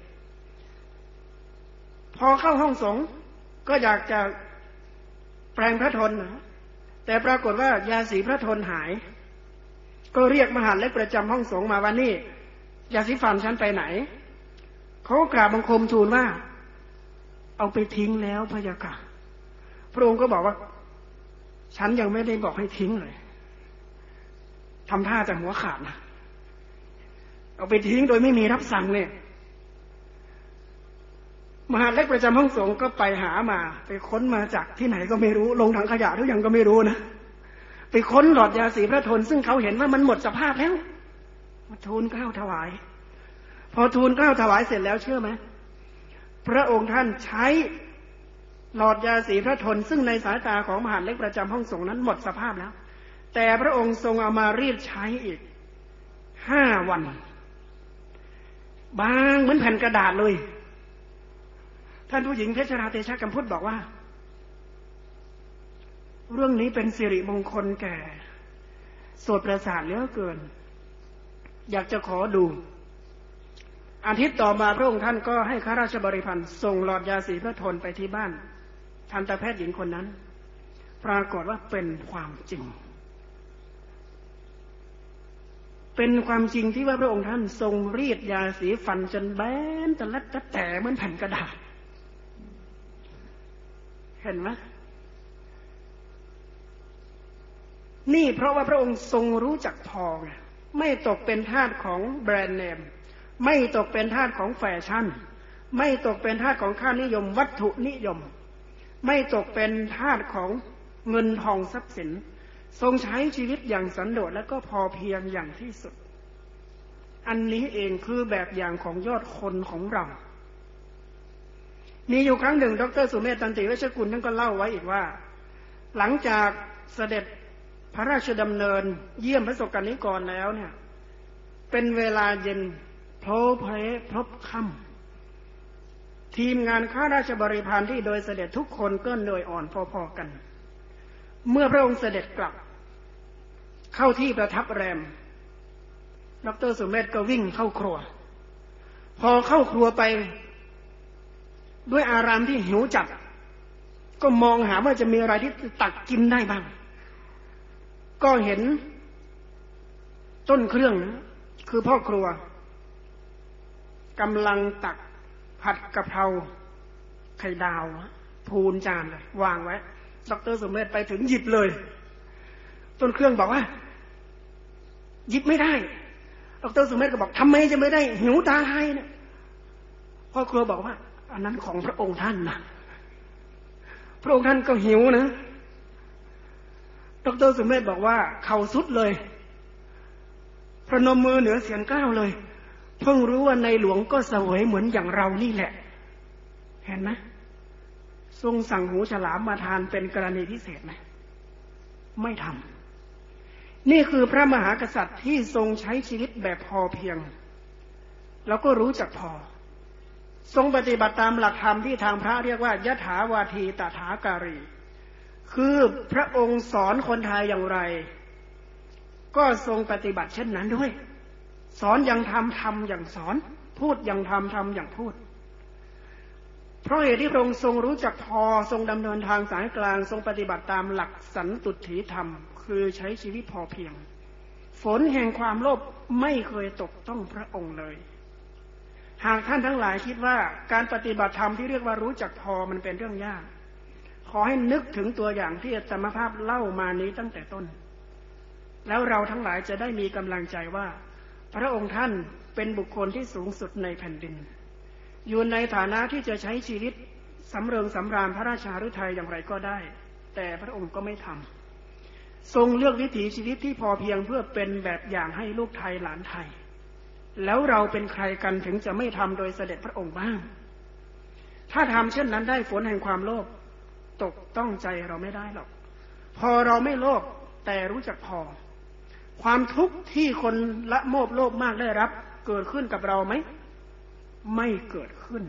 A: พอเข้าห้องสงฆ์ก็อยากจะแปรงพระทนนะแต่ปรากฏว่ายาสีพระทนหายก็เรียกมหาดเล็กประจำห้องสงฆ์มาว่านี่ยาสีฟันฉันไปไหนเขากราบบังคมทูลว่าเอาไปทิ้งแล้วพะยะค่ะพระองค์ก็บอกว่าฉันยังไม่ได้บอกให้ทิ้งเลยทำท่าจะหัวขาดนะเอาไปทิ้งโดยไม่มีรับสั่งเนี่ยมหาดเล็กประจำห้องสงฆ์ก็ไปหามาไปค้นมาจากที่ไหนก็ไม่รู้ลงถังขยะทุกอย่างก็ไม่รู้นะไปค้นหลอดยาสีพระทนซึ่งเขาเห็นว่ามันหมดสภาพแล้วมาทูลเกล้าถวายพอทูลเกล้าถวายเสร็จแล้วเชื่อไหมพระองค์ท่านใช้หลอดยาสีพระทนซึ่งในสายตาของมหาดเล็กประจำห้องสงฆ์นั้นหมดสภาพแล้วแต่พระองค์ทรงเอามารีดใช้อีกห้าวันบางเหมือนแผ่นกระดาษเลยท่านผู้หญิงเพชรราเตชะกัมพุทธบอกว่าเรื่องนี้เป็นสิริมงคลแก่โสตประสาทเหลือเกินอยากจะขอดูอาทิตย์ต่อมาพระองค์ท่านก็ให้ข้าราชบริพารส่งหลอดยาสีพระทนไปที่บ้านทันตแพทย์หญิงคนนั้นปรากฏว่าเป็นความจริงเป็นความจริงที่ว่าพระองค์ท่านทรงรีดยาสีฟันจนแบนตะลัดตะแต่เหมือนแผ่นกระดาษเห็นไหมนี่เพราะว่าพระองค์ทรงรู้จักพอไงไม่ตกเป็นทาสของแบรนด์เนมไม่ตกเป็นทาสของแฟชั่นไม่ตกเป็นทาสของค่านิยมวัตถุนิยมไม่ตกเป็นทาสของเงินทองทรัพย์สินทรงใช้ชีวิตอย่างสันโดษและก็พอเพียงอย่างที่สุดอันนี้เองคือแบบอย่างของยอดคนของเรามีอยู่ครั้งหนึ่งดร.สุเมธ ตันติเวชกุลท่านก็เล่าไว้อีกว่าหลังจากเสด็จพระราชดำเนินเยี่ยมพระสกนิกรแล้วเนี่ยเป็นเวลาเย็นโพลเพลพลบค่ำทีมงานข้าราชบริพารที่โดยเสด็จทุกคนก็เหนื่อยอ่อนพอๆกันเมื่อพระองค์เสด็จกลับเข้าที่ประทับแรมดร.สุเมธก็วิ่งเข้าครัวพอเข้าครัวไปด้วยอารามที่หิวจัดก็มองหาว่าจะมีอะไรที่ตักกินได้บ้างก็เห็นต้นเครื่องคือพ่อครัวกำลังตักผัดกะเพราไข่ดาวพูนจานเลยวางไว้ดร.สุเมธไปถึงหยิบเลยต้นเครื่องบอกว่าหยิบไม่ได้ดร.สุเมธก็บอกทำไมจะไม่ได้หิวตาลายเนี่ยพ่อครัวบอกว่าอันนั้นของพระองค์ท่านนะพระองค์ท่านก็หิวนะดร.สุเมธบอกว่าเข่าสุดเลยพนมมือเหนือเสียงกล้าวเลยเพิ่งรู้ว่าในหลวงก็เสวยเหมือนอย่างเรานี่แหละเห็นไหมทรงสั่งหูฉลามมาทานเป็นกรณีพิเศษไหมไม่ทำนี่คือพระมหากษัตริย์ที่ทรงใช้ชีวิตแบบพอเพียงแล้วก็รู้จักพอทรงปฏิบัติตามหลักธรรมที่ทางพระเรียกว่ายถาวาทีตถาการีคือพระองค์สอนคนไทยอย่างไรก็ทรงปฏิบัติเช่นนั้นด้วยสอนอย่างทำทำอย่างสอนพูดอย่างทำทำอย่างพูดเพราะเหตุที่พระองค์ทรงรู้จักพอทรงดำเนินทางสายกลางทรงปฏิบัติตามหลักสันตุถีธรรมคือใช้ชีวิตพอเพียงฝนแห่งความโลภไม่เคยตกต้องพระองค์เลยหากท่านทั้งหลายคิดว่าการปฏิบัติธรรมที่เรียกว่ารู้จักพอมันเป็นเรื่องยากขอให้นึกถึงตัวอย่างที่อาตมาภาพเล่ามานี้ตั้งแต่ต้นแล้วเราทั้งหลายจะได้มีกำลังใจว่าพระองค์ท่านเป็นบุคคลที่สูงสุดในแผ่นดินอยู่ในฐานะที่จะใช้ชีวิตสำเริงสำราญพระราชาฤทัยอย่างไรก็ได้แต่พระองค์ก็ไม่ทำทรงเลือกวิถีชีวิตที่พอเพียงเพื่อเป็นแบบอย่างให้ลูกไทยหลานไทยแล้วเราเป็นใครกันถึงจะไม่ทำโดยเสด็จพระองค์บ้างถ้าทำเช่นนั้นได้ฝนแห่งความโลภตกต้องใจเราไม่ได้หรอกพอเราไม่โลภแต่รู้จักพอความทุกข์ที่คนละโมบโลภมากได้รับเกิดขึ้นกับเราไหมไม่เกิดขึ้น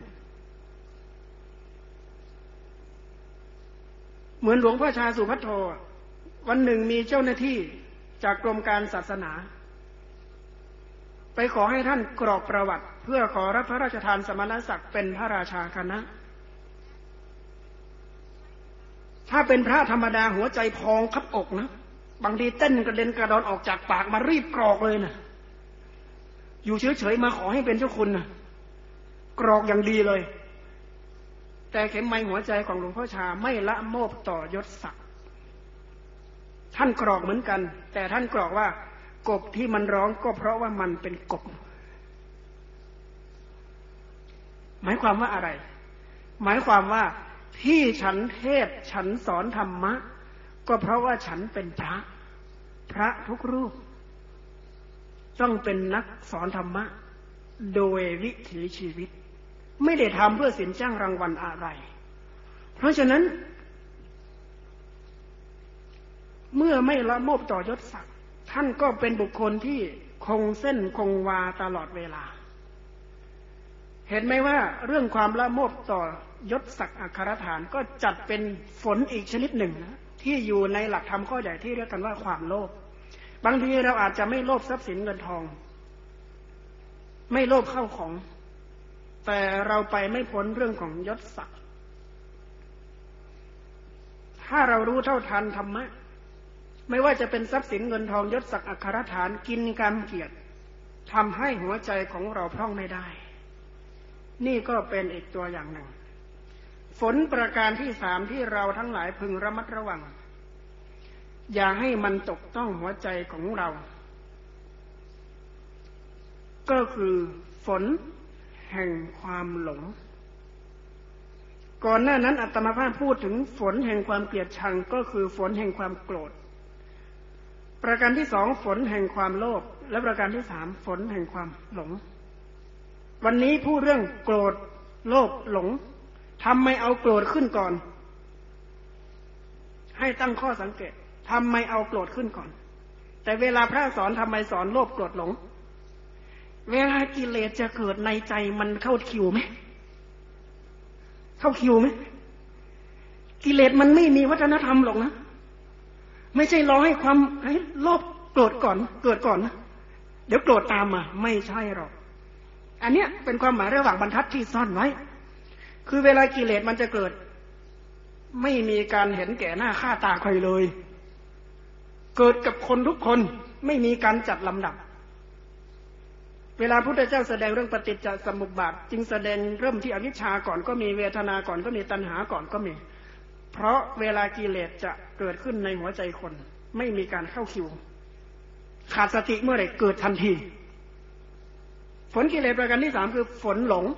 A: เหมือนหลวงพ่อชาสุภัทโทวันหนึ่งมีเจ้าหน้าที่จากกรมการศาสนาไปขอให้ท่านกรอกประวัติเพื่อขอรับพระราชทานสมณศักดิ์เป็นพระราชาคณะถ้าเป็นพระธรรมดาหัวใจพองคับอกนะบางทีเต้นกระเด็นกระดอนออกจากปากมารีบกรอกเลยนะอยู่เฉยๆมาขอให้เป็นเจ้าคุณนะกรอกอย่างดีเลยแต่เข็มไม้หัวใจของหลวงพ่อชาไม่ละโมบต่อยศศักดิ์ท่านกรอกเหมือนกันแต่ท่านกรอกว่ากบที่มันร้องก็เพราะว่ามันเป็นกบหมายความว่าอะไรหมายความว่าที่ฉันเทศฉันสอนธรรมะก็เพราะว่าฉันเป็นพระพระทุกรูปต้องเป็นนักสอนธรรมะโดยวิถีชีวิตไม่ได้ทำเพื่อสินจ้างรางวัลอะไรเพราะฉะนั้นเมื่อไม่ละโมบต่อยศศักดิ์ท่านก็เป็นบุคคลที่คงเส้นคงวาตลอดเวลาเห็นไหมว่าเรื่องความละโมบต่อยศศักดิ์อัครฐานก็จัดเป็นฝนอีกชนิดหนึ่งนะที่อยู่ในหลักธรรมข้อใหญ่ที่เรียกกันว่าความโลภบางทีเราอาจจะไม่โลภทรัพย์สินเงินทองไม่โลภเข้าของแต่เราไปไม่พ้นเรื่องของยศศักดิ์ถ้าเรารู้เท่าทันธรรมะไม่ว่าจะเป็นทรัพย์สินเงินทองยศศักดิ์อัครฐานกินกรรมเกียรติทำให้หัวใจของเราพร่องไม่ได้นี่ก็เป็นอีกตัวอย่างหนึ่งฝนประการที่สามที่เราทั้งหลายพึงระมัดระวังอย่าให้มันตกต้องหัวใจของเราก็คือฝนแห่งความหลงก่อนหน้านั้นอาตมาภาพพูดถึงฝนแห่งความเกลียดชังก็คือฝนแห่งความโกรธประการที่สองฝนแห่งความโลภและประการที่สามฝนแห่งความหลงวันนี้พูดเรื่องโกรธโลภหลงทำไมเอาโกรธขึ้นก่อนให้ตั้งข้อสังเกตทำไมเอาโกรธขึ้นก่อนแต่เวลาพระสอนทำไมสอนโลภโกรธหลงเวลากิเลสจะเกิดในใจมันเข้าคิวไหมเข้าคิวไหมกิเลสมันไม่มีวัฒนธรรมหรอกนะไม่ใช่รอให้ความให้โลภโกรธก่อนเกิดก่อนนะเดี๋ยวโกรธตามมาไม่ใช่หรอกอันเนี้ยเป็นความหมายระหว่างบรรทัดที่ซ่อนไว้คือเวลากิเลสมันจะเกิดไม่มีการเห็นแก่หน้าฆ่าตาใครเลยเกิดกับคนทุกคนไม่มีการจัดลำดับเวลาพุทธเจ้าแสดงเรื่องปฏิจจสมุปบาทจึงแสดงเริ่มที่อวิชชาก่อนก็มีเวทนาก่อนก็มีตัณหาก่อนก็มีเพราะเวลากิเลสจะเกิดขึ้นในหัวใจคนไม่มีการเข้าคิวขาดสติเมื่อไหร่เกิดทันทีฝนกิเลสประการที่สามคือฝนหลง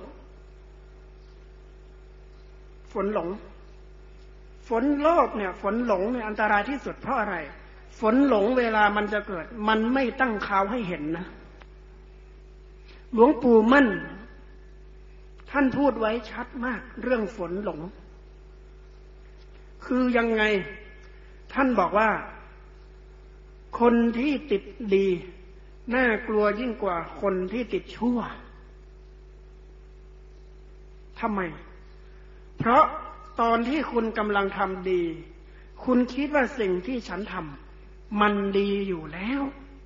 A: ฝนหลงฝนโลภเนี่ยฝนหลงเนี่ยอันตรายที่สุดเพราะอะไรฝนหลงเวลามันจะเกิดมันไม่ตั้งข่าวให้เห็นนะหลวงปู่มั่นท่านพูดไว้ชัดมากเรื่องฝนหลงคือยังไงท่านบอกว่าคนที่ติดดีน่ากลัวยิ่งกว่าคนที่ติดชั่วทำไมเพราะตอนที่คุณกำลังทำดีคุณคิดว่าสิ่งที่ฉันทำมันดีอยู่แล้ว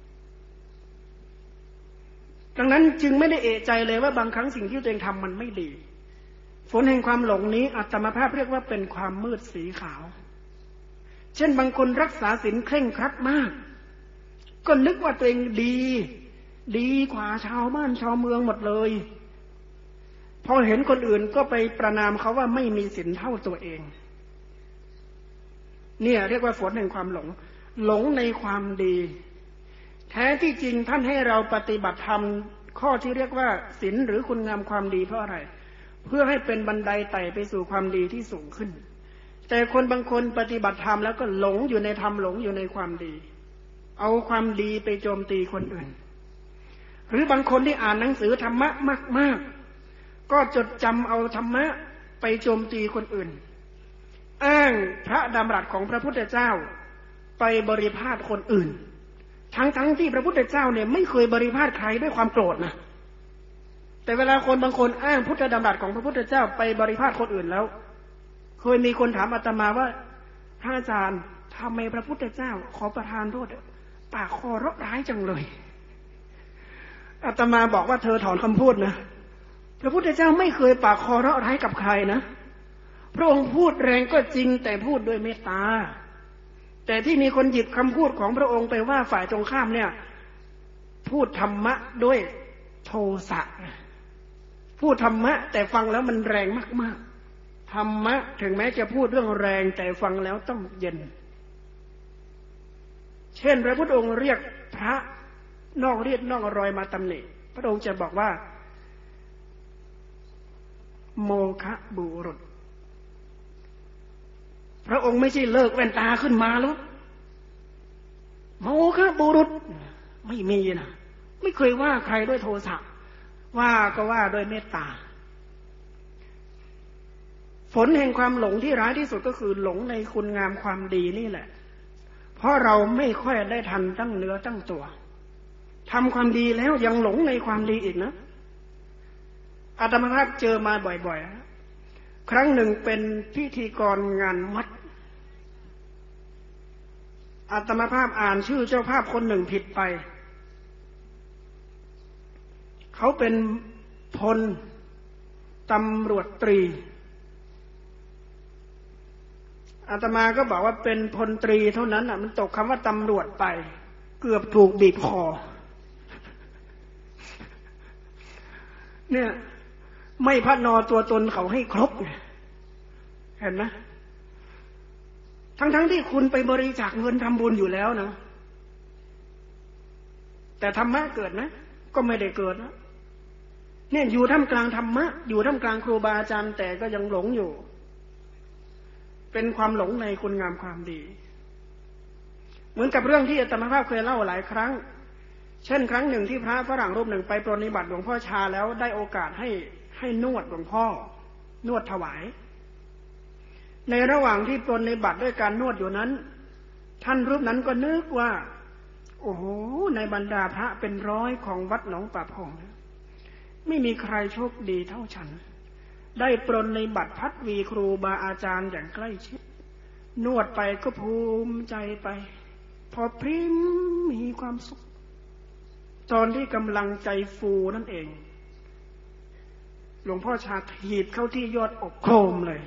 A: ดังนั้นจึงไม่ได้เอะใจเลยว่าบางครั้งสิ่งที่ตัวเองทำมันไม่ดีฝนแห่งความหลงนี้อาตมาภาพเรียกว่าเป็นความมืดสีขาวเช่นบางคนรักษาศีลเคร่งครัดมากก็นึกว่าตัวเองดีดีกว่าชาวบ้านชาวเมืองหมดเลยพอเห็นคนอื่นก็ไปประณามเขาว่าไม่มีศีลเท่าตัวเองเนี่ยเรียกว่าฝนแห่งความหลงหลงในความดีแท้ที่จริงท่านให้เราปฏิบัติธรรมข้อที่เรียกว่าศีลหรือคุณงามความดีเพราะอะไรเพื่อให้เป็นบันไดไต่ไปสู่ความดีที่สูงขึ้นแต่คนบางคนปฏิบัติธรรมแล้วก็หลงอยู่ในธรรมหลงอยู่ในความดีเอาความดีไปโจมตีคนอื่นหรือบางคนที่อ่านหนังสือธรรมะมากๆก็จดจำเอาธรรมะไปโจมตีคนอื่นอ้างพระดำรัสของพระพุทธเจ้าไปบริพาทคนอื่นทั้งๆที่พระพุทธเจ้าเนี่ยไม่เคยบริพาทใครด้วยความโกรธนะแต่เวลาคนบางคนอ้างพุทธดำรัสของพระพุทธเจ้าไปบริพาทคนอื่นแล้วเคยมีคนถามอาตมาว่าพระอาจารย์ทำไมพระพุทธเจ้าขอประทานโทษปากคอเราะร้ายจังเลยอาตมาบอกว่าเธอถอนคำพูดนะพระพุทธเจ้าไม่เคยปากคอเราะร้ายกับใครนะพระองค์พูดแรงก็จริงแต่พูดด้วยเมตตาแต่ที่มีคนหยิบคำพูดของพระองค์ไปว่าฝ่ายตรงข้ามเนี่ยพูดธรรมะด้วยโทสะพูดธรรมะแต่ฟังแล้วมันแรงมากๆธรรมะถึงแม้จะพูดเรื่องแรงแต่ฟังแล้วต้องเย็นเช่นพระพุทธองค์เรียกพระนอกเรียกนอกรอยมาตำหนิพระองค์จะบอกว่าโมฆะบุรุษพระองค์ไม่ใช่เลิกแว่นตาขึ้นมาแล้วโมฆะบุรุษไม่มีนะไม่เคยว่าใครด้วยโทสะว่าก็ว่าด้วยเมตตาผลแห่งความหลงที่ร้ายที่สุดก็คือหลงในคุณงามความดีนี่แหละเพราะเราไม่ค่อยได้ทันตั้งเนื้อตั้งตัวทำความดีแล้วยังหลงในความดีอีกนะอาตมาภาพเจอมาบ่อยๆครั้งหนึ่งเป็นพิธีกรงานวัดอาตมาภาพอ่านชื่อเจ้าภาพคนหนึ่งผิดไปเขาเป็นพลตำรวจตรีอาตมาก็บอกว่าเป็นพลตรีเท่านั้นอ่ะมันตกคำว่าตำรวจไปเกือบถูกบีบคอเนี่ยไม่พัฒนาตัวตนเขาให้ครบเห็นไหมทั้งๆที่คุณไปบริจาคเงินทำบุญอยู่แล้วนะแต่ธรรมะเกิดนะก็ไม่ได้เกิดนะเนี่ยอยู่ท่ามกลางธรรมะอยู่ท่ามกลางครูบาอาจารย์แต่ก็ยังหลงอยู่เป็นความหลงในคุณงามความดีเหมือนกับเรื่องที่อาตมาภาพเคยเล่าหลายครั้งเช่นครั้งหนึ่งที่พระฝรั่งรูปหนึ่งไปปรนนิบัติหลวงพ่อชาแล้วได้โอกาสให้ให้นวดหลวงพ่อนวดถวายในระหว่างที่ปรนนิบัติด้วยการนวดอยู่นั้นท่านรูปนั้นก็นึกว่าโอ้โหในบรรดาพระเป็นร้อยของวัดหนองป่าพงไม่มีใครโชคดีเท่าฉันได้ปรนนิบัติพัดวีครูบาอาจารย์อย่างใกล้ชิดนวดไปก็ภูมิใจไปพอพริ้มมีความสุขตอนที่กำลังใจฟูนั่นเองหลวงพ่อชาถีบเข้าที่ยอดอกโครมเลย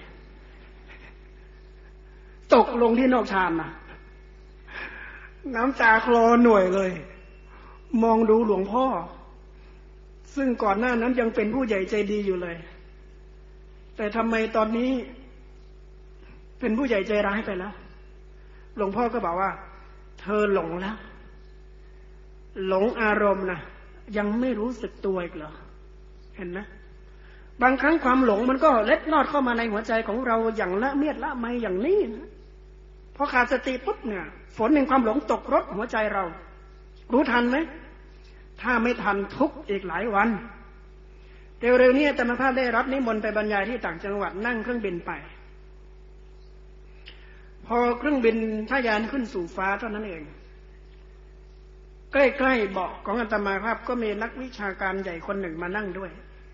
A: ตกลงที่นอกชานนะน้ำตาคลอหน่วยเลยมองดูหลวงพ่อซึ่งก่อนหน้านั้นยังเป็นผู้ใหญ่ใจดีอยู่เลยแต่ทำไมตอนนี้เป็นผู้ใหญ่ใจร้ายไปแล้วหลวงพ่อก็บอกว่าเธอหลงแล้วหลงอารมณ์นะยังไม่รู้สึกตัวอีกเหรอเห็นไหมบางครั้งความหลงมันก็เล็ดลอดเข้ามาในหัวใจของเราอย่างละเมียดละไมอย่างนี้นะพอขาดสติปุ๊บเนี่ยฝนแห่งความหลงตกรถหัวใจเรารู้ทันไหมถ้าไม่ทันทุกข์อีกหลายวันเร็วๆนี้อาตมาภาพได้รับนิมนต์ไปบรรยายที่ต่างจังหวัดนั่งเครื่องบินไปพอเครื่องบินทะยานขึ้นสู่ฟ้าเท่านั้นเองใกล้ๆเบาะของอาตมาภาพก็มีนักวิชาการใหญ่คนหนึ่งมานั่งด้วย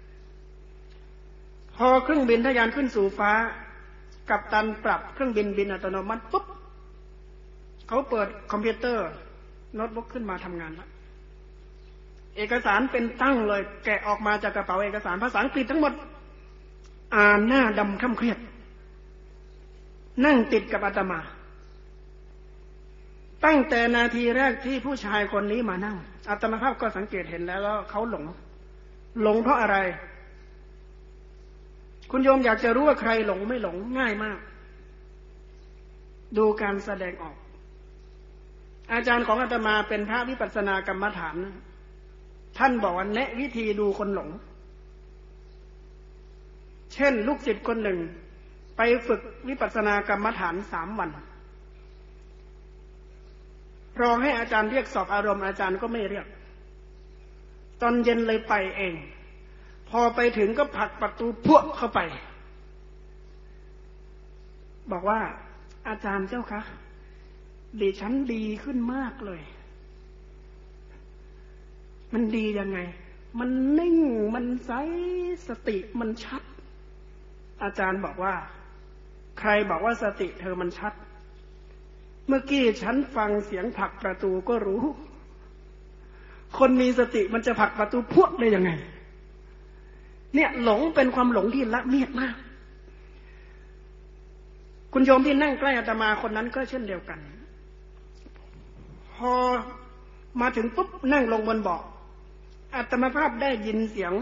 A: พอเครื่องบินทะยานขึ้นสู่ฟ้ากัปตันปรับเครื่องบินบินอัตโนมัติปุ๊บเขาเปิดคอมพิวเตอร์โน้ตบุ๊กขึ้นมาทำงานแล้วเอกสารเป็นตั้งเลยแกะออกมาจากกระเป๋าเอกสารภาษาอังกฤษทั้งหมดอ่านหน้าดำค่ำเครียดนั่งติดกับอาตมาตั้งแต่นาทีแรกที่ผู้ชายคนนี้มานั่งอาตมาภาพก็สังเกตเห็นแล้วว่าเขาหลงหลงเพราะอะไรคุณโยมอยากจะรู้ว่าใครหลงไม่หลงง่ายมากดูการแสดงออกอาจารย์ของอาตมาเป็นพระวิปัสสนากรรมฐานท่านบอกว่าแนะวิธีดูคนหลงเช่นลูกศิษย์คนหนึ่งไปฝึกวิปัสสนากรรมฐานสามวันรอให้อาจารย์เรียกสอบอารมณ์อาจารย์ก็ไม่เรียกตอนเย็นเลยไปเองพอไปถึงก็ผลักประตูพวกเข้าไปบอกว่าอาจารย์เจ้าคะดิฉันดีขึ้นมากเลยมันดียังไงมันนิ่งมันใสสติมันชัดอาจารย์บอกว่าใครบอกว่าสติเธอมันชัดเมื่อกี้ฉันฟังเสียงผลักประตูก็รู้คนมีสติมันจะผลักประตูพวกได้ยังไงเนี่ยหลงเป็นความหลงที่ละเมียดมากคุณโยมที่นั่งใกล้อาตมาคนนั้นก็เช่นเดียวกันพอมาถึงปุ๊บนั่งลงบนเบาะอาตมาภาพได้ยินเสียง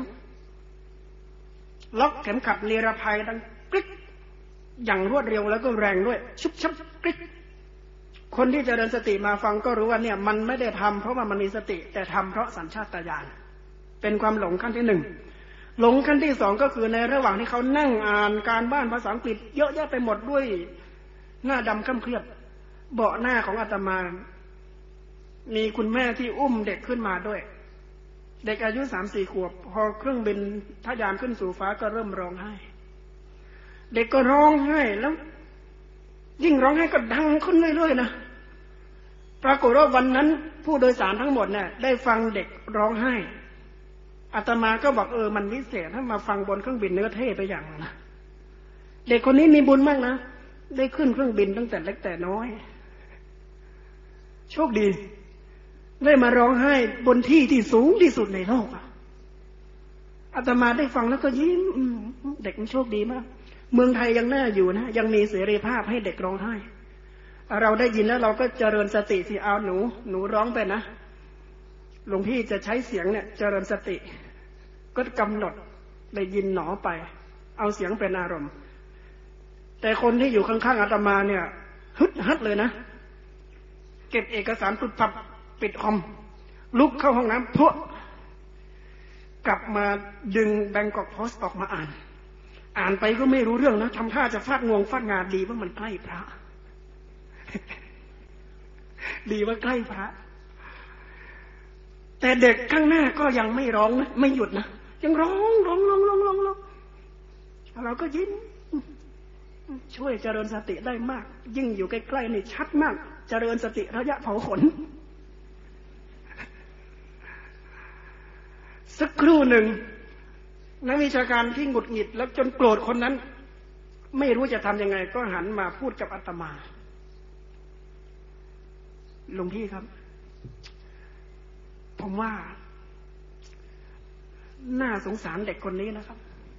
A: ล็อกเข็มขัดนิรภัยดังกริ๊กอย่างรวดเร็วแล้วก็แรงด้วยชุบชับกริ๊กคนที่เจริญสติมาฟังก็รู้ว่าเนี่ยมันไม่ได้ทำเพราะว่ามันมีสติแต่ทำเพราะสัญชาตญาณเป็นความหลงขั้นที่หนึ่งหลงขั้นที่สองก็คือในระหว่างที่เขานั่งอ่านการบ้านภาษาอังกฤษเยอะแยะไปหมดด้วยหน้าดำค่ำเครียดเบาะหน้าของอาตมามีคุณแม่ที่อุ้มเด็กขึ้นมาด้วยเด็กอายุสามสี่ขวบพอเครื่องบินทะยานขึ้นสู่ฟ้าก็เริ่มร้องไห้เด็กก็ร้องไห้แล้วยิ่งร้องไห้ก็ดังขึ้นเรื่อยๆนะปรากฏว่าวันนั้นผู้โดยสารทั้งหมดเนี่ยได้ฟังเด็กร้องไห้อาตมาก็บอกเออมันวิเศษถ้ามาฟังบนเครื่องบินเนื้อเท่ไปอย่างนะเด็กคนนี้มีบุญมากนะได้ขึ้นเครื่องบินตั้งแต่เล็กแต่น้อยโชคดีได้มาร้องไห้บนที่ที่สูงที่สุดในโลกอาตมาได้ฟังแล้วก็ยิ้มเด็กมันโชคดีมากเมืองไทยยังน่าอยู่นะยังมีเสรีภาพให้เด็กร้องไห้เราได้ยินแล้วเราก็เจริญสติสิเอาหนูหนูร้องไปนะหลวงพี่จะใช้เสียงเนี่ยเจริญสติก็กำหนดได้ยินหนอไปเอาเสียงเป็นอารมณ์แต่คนที่อยู่ข้างๆอาตมาเนี่ยฮึดฮัดเลยนะเก็บเอกสารปุบปับปิดคอมลุกเข้าห้องน้ำพวกกลับมาดึงแบงกอกโพสต์ออกมาอ่านอ่านไปก็ไม่รู้เรื่องนะทำท่าจะฟาดงวงฟาดงานดีว่ามันใกล้พระ ดีว่าใกล้พระแต่เด็กข้างหน้าก็ยังไม่ร้องนะไม่หยุดนะยังร้องร้องร้องร้องร้องร้องเราก็ยิ้มช่วยเจริญสติได้มากยิ่งอยู่ใกล้ๆนี่ชัดมากเจริญสติระยะเผาขนสักครู่หนึ่งนักวิชาการที่หงุดหงิดแล้วจนโกรธคนนั้นไม่รู้จะทำยังไงก็หันมาพูดกับอาตมาหลวงพี่ครับผมว่าน่าสงสารเด็กคนนี้นะครับ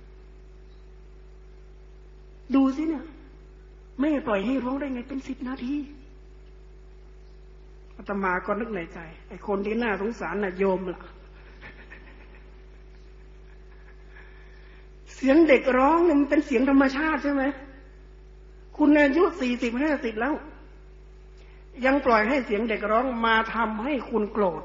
A: ดูสิเนี่ยไม่ปล่อยให้ร้องได้ไงเป็นสิบนาทีอาตมาก็นึกในใจไอ้คนที่น่าสงสารน่ะโยมล่ะเสียงเด็กร้องเนี่ยมันเป็นเสียงธรรมชาติใช่ไหมคุณอายุสี่สิบห้าสิบแล้วยังปล่อยให้เสียงเด็กร้องมาทำให้คุณโกรธ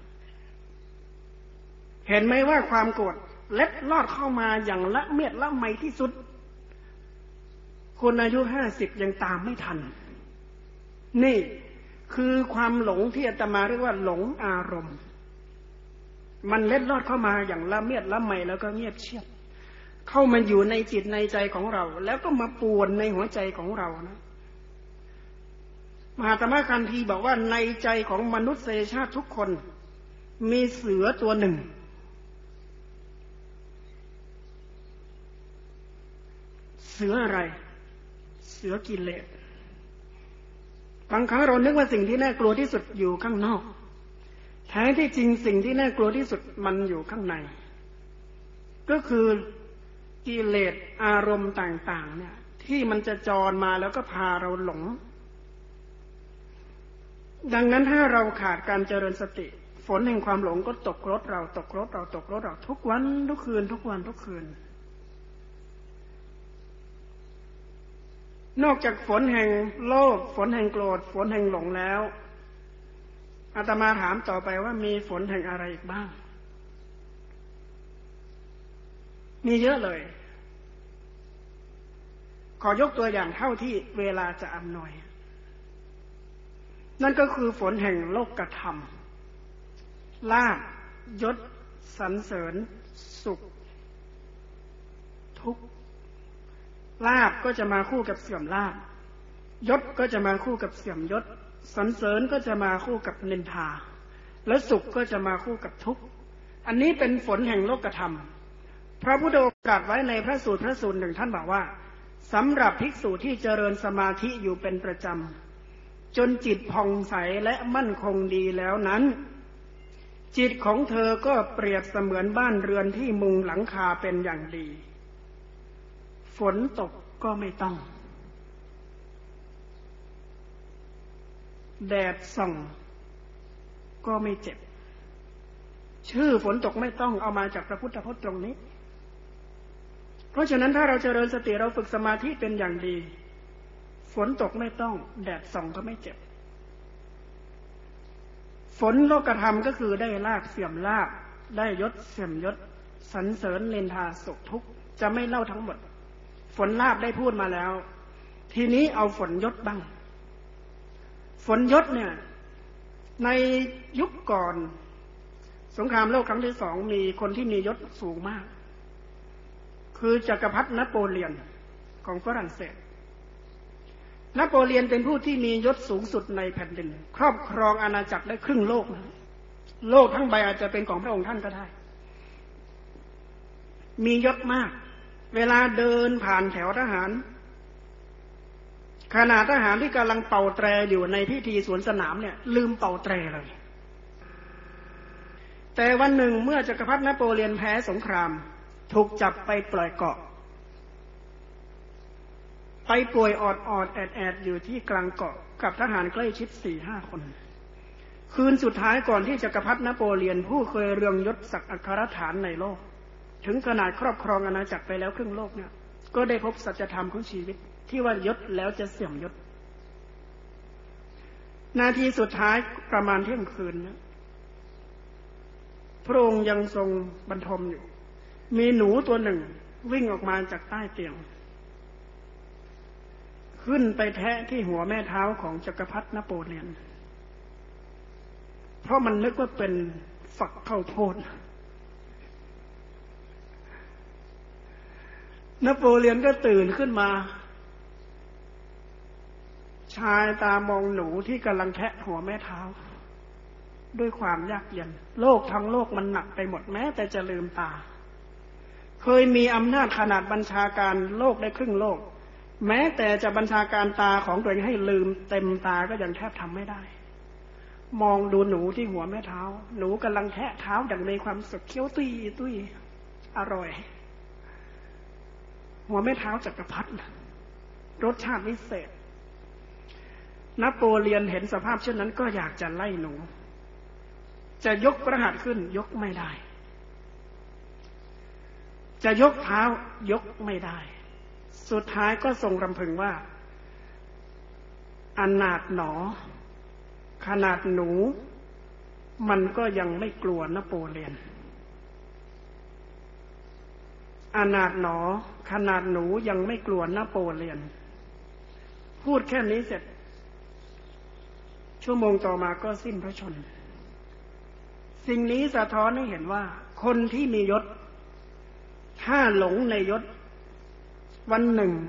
A: เห็นไหมว่าความโกรธเล็ดลอดเข้ามาอย่างละเมียดละไมที่สุดคนอายุห้าสิบยังตามไม่ทันนี่คือความหลงที่อาตมาเรียกว่าหลงอารมณ์มันเล็ดลอดเข้ามาอย่างละเมียดละไมแล้วก็เงียบเชียบเข้ามาอยู่ในจิตในใจของเราแล้วก็มาป่วนในหัวใจของเรานะมหาตมะคันธีบอกว่าในใจของมนุษยชาติทุกคนมีเสือตัวหนึ่งเสืออะไรเสือกิเลสบางครั้งเรานึกว่าสิ่งที่น่ากลัวที่สุดอยู่ข้างนอกแท้ที่จริงสิ่งที่น่ากลัวที่สุดมันอยู่ข้างในก็คือกิเลสอารมณ์ต่างๆเนี่ยที่มันจะจรมาแล้วก็พาเราหลงดังนั้นถ้าเราขาดการเจริญสติฝนแห่งความหลงก็ตกรถเราตกรถเราตกรถเราทุกวันทุกคืนทุกวันทุกคืนนอกจากฝนแห่งโลภฝนแห่งโกรธฝนแห่งหลงแล้วอาตมาถามต่อไปว่ามีฝนแห่งอะไรอีกบ้างมีเยอะเลยขอยกตัวอย่างเท่าที่เวลาจะอำนวยนั่นก็คือฝนแห่งโลกธรรมลาภยศสรรเสริญสุขทุกข์ลาภก็จะมาคู่กับเสื่อมลาภยศก็จะมาคู่กับเสื่อมยศสรรเสริญก็จะมาคู่กับนินทาและสุขก็จะมาคู่กับทุกข์อันนี้เป็นผลแห่งโลกธรรมพระพุทธองค์ตรัสไว้ในพระสูตรพระสูตรหนึ่งท่านบอกว่าสำหรับภิกษุที่เจริญสมาธิอยู่เป็นประจำจนจิตผ่องใสและมั่นคงดีแล้วนั้นจิตของเธอก็เปรียบเสมือนบ้านเรือนที่มุงหลังคาเป็นอย่างดีฝนตกก็ไม่ต้องแดดส่องก็ไม่เจ็บชื่อฝนตกไม่ต้องเอามาจากพระพุทธพจน์ตรงนี้เพราะฉะนั้นถ้าเราเจริญสติเราฝึกสมาธิเป็นอย่างดีฝนตกไม่ต้องแดดส่องก็ไม่เจ็บฝนโลกธรรมก็คือได้ลาภเสื่อมลาภได้ยศเสื่อมยศสรรเสริญนินทาสุขทุกข์จะไม่เล่าทั้งหมดฝนลาภได้พูดมาแล้วทีนี้เอาฝนยศบ้างฝนยศเนี่ยในยุคก่อนสงครามโลกครั้งที่สองมีคนที่มียศสูงมากคือจักรพรรดินโปเลียนของฝรั่งเศสนโปเลียนเป็นผู้ที่มียศสูงสุดในแผ่นดินครอบครองอาณาจักรได้ครึ่งโลกนะโลกทั้งใบอาจจะเป็นของพระองค์ท่านก็ได้มียศมากเวลาเดินผ่านแถวทหารขณะทหารที่กำลังเป่าแตรอยู่ในพิธีสวนสนามเนี่ยลืมเป่าแตรเลยแต่วันหนึ่งเมื่อจักรพรรดินโปเลียนแพ้สงครามถูกจับไปปล่อยเกาะไปป่วยออดออดแอดแอดอยู่ที่กลางเกาะกับทหารใกล้ชิดสี่ห้าคนคืนสุดท้ายก่อนที่จักรพรรดินโปเลียนผู้เคยเรืองยศศักดิ์อัครฐานในโลกถึงขนาดครอบครองอาณาจักรไปแล้วครึ่งโลกเนี่ยก็ได้พบสัจธรรมของชีวิตที่ว่ายศแล้วจะเสื่อมยศนาทีสุดท้ายประมาณเที่ยงคืนนะพระองค์ยังทรงบรรทมอยู่มีหนูตัวหนึ่งวิ่งออกมาจากใต้เตียงขึ้นไปแทะที่หัวแม่เท้าของจักรพรรดินโปเลียนเพราะมันนึกว่าเป็นฝักข้าวโพดนโปเลียนก็ตื่นขึ้นมาชายตามองหนูที่กำลังแทะหัวแม่เท้าด้วยความยากเย็นโลกทั้งโลกมันหนักไปหมดแม้แต่จะลืมตาเคยมีอำนาจขนาดบัญชาการโลกได้ครึ่งโลกแม้แต่จะบัญชาการตาของตัวเองให้ลืมเต็มตาก็ยังแทบทำไม่ได้มองดูหนูที่หัวแม่เท้าหนูกำลังแทะเท้าอย่างมีความสุขเคี้ยวตุ้ยตุ้ยอร่อยหัวแม่เท้าจักรพรรดิรสชาติวิเศษนโปเลียนเห็นสภาพเช่นนั้นก็อยากจะไล่หนูจะยกพระหัตถ์ขึ้นยกไม่ได้จะยกเท้ายกไม่ได้สุดท้ายก็ทรงรำพึงว่าอนาถหนอขนาดหนูมันก็ยังไม่กลัวนโปเลียนอนาถหนอขนาดหนูยังไม่กลัวนโปเลียนพูดแค่นี้เสร็จชั่วโมงต่อมาก็สิ้นพระชนม์สิ่งนี้สะท้อนให้เห็นว่าคนที่มียศถ้าหลงในยศวันหนึ่ง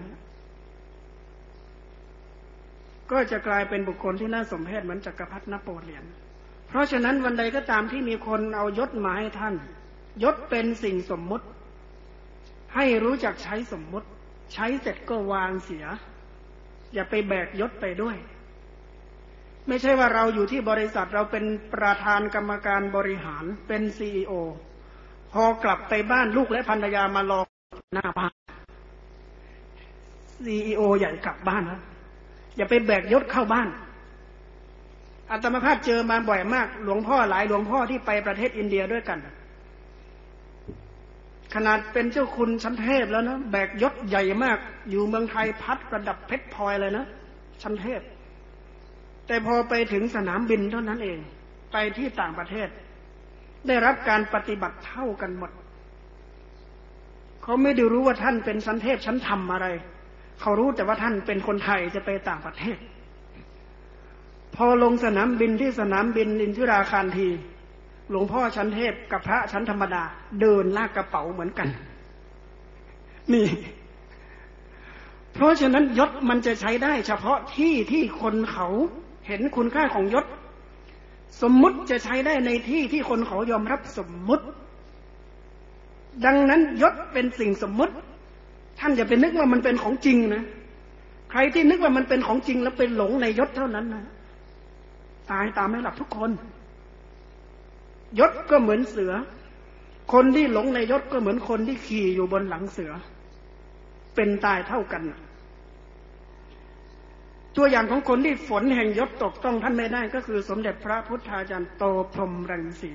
A: ก็จะกลายเป็นบุคคลที่น่าสมเพชเหมือนจักรพรรดินโปเลียนเพราะฉะนั้นวันใดก็ตามที่มีคนเอายศมาให้ท่านยศเป็นสิ่งสมมุติให้รู้จักใช้สมมุติใช้เสร็จก็วางเสียอย่าไปแบกยศไปด้วยไม่ใช่ว่าเราอยู่ที่บริษัทเราเป็นประธานกรรมการบริหารเป็น ซี อี โอ พอกลับไปบ้านลูกและภรรยามารอหน้าบ้าน ซี อี โอ ใหญ่กลับบ้านนะอย่าไปแบกยศเข้าบ้านอาตมาภาพเจอมาบ่อยมากหลวงพ่อหลายหลวงพ่อที่ไปประเทศอินเดียด้วยกันขนาดเป็นเจ้าคุณชั้นเทพแล้วนะแบกยศใหญ่มากอยู่เมืองไทยพัดระดับเพชรพลอยเลยนะชั้นเทพแต่พอไปถึงสนามบินเท่านั้นเองไปที่ต่างประเทศได้รับการปฏิบัติเท่ากันหมดเขาไม่ได้รู้ว่าท่านเป็นชั้นเทพชั้นธรรมอะไรเขารู้แต่ว่าท่านเป็นคนไทยจะไปต่างประเทศพอลงสนามบินที่สนามบินอินทิราคารทีหลวงพ่อชั้นเทพกับพระชั้นธรรมดาเดินลากกระเป๋าเหมือนกันนี่เพราะฉะนั้นยศมันจะใช้ได้เฉพาะที่ที่คนเขาเห็นคุณค่าของยศสมมุติจะใช้ได้ในที่ที่คนเขายอมรับสมมุติดังนั้นยศเป็นสิ่งสมมุติท่านอย่าไปนึกว่ามันเป็นของจริงนะใครที่นึกว่ามันเป็นของจริงแล้วไปหลงในยศเท่านั้นนะตายตามไม่หลับทุกคนยศก็เหมือนเสือคนที่หลงในยศก็เหมือนคนที่ขี่อยู่บนหลังเสือเป็นตายเท่ากันตัวอย่างของคนที่ฝนแห่งยศตกต้องท่านไม่ได้ก็คือสมเด็จพระพุทธาจารย์โตพรหมรังสี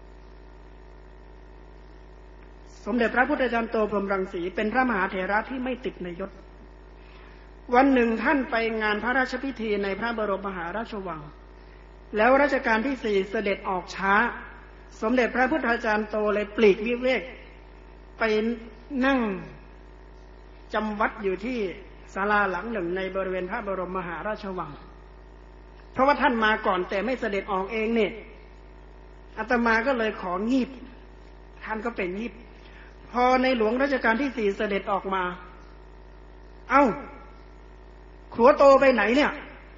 A: สมเด็จพระพุทธาจารย์โตพรหมรังสีเป็นพระมหาเถระที่ไม่ติดในยศวันหนึ่งท่านไปงานพระราชพิธีในพระบรมมหาราชวังแล้วรัชกาลที่สี่เสด็จออกช้าสมเด็จพระพุทธาจารย์โตเลยปลีกวิเวกไปนั่งจำวัดอยู่ที่ศาลาหลังหนึ่งในบริเวณพระบรมมหาราชวังเพราะว่าท่านมาก่อนแต่ไม่เสด็จออกเองเนี่ยอาตมาก็เลยของีบท่านก็เป็นงีบพอในหลวงรัชกาลที่สี่เสด็จออกมาเอ้าขัวโตไปไหนเนี่ย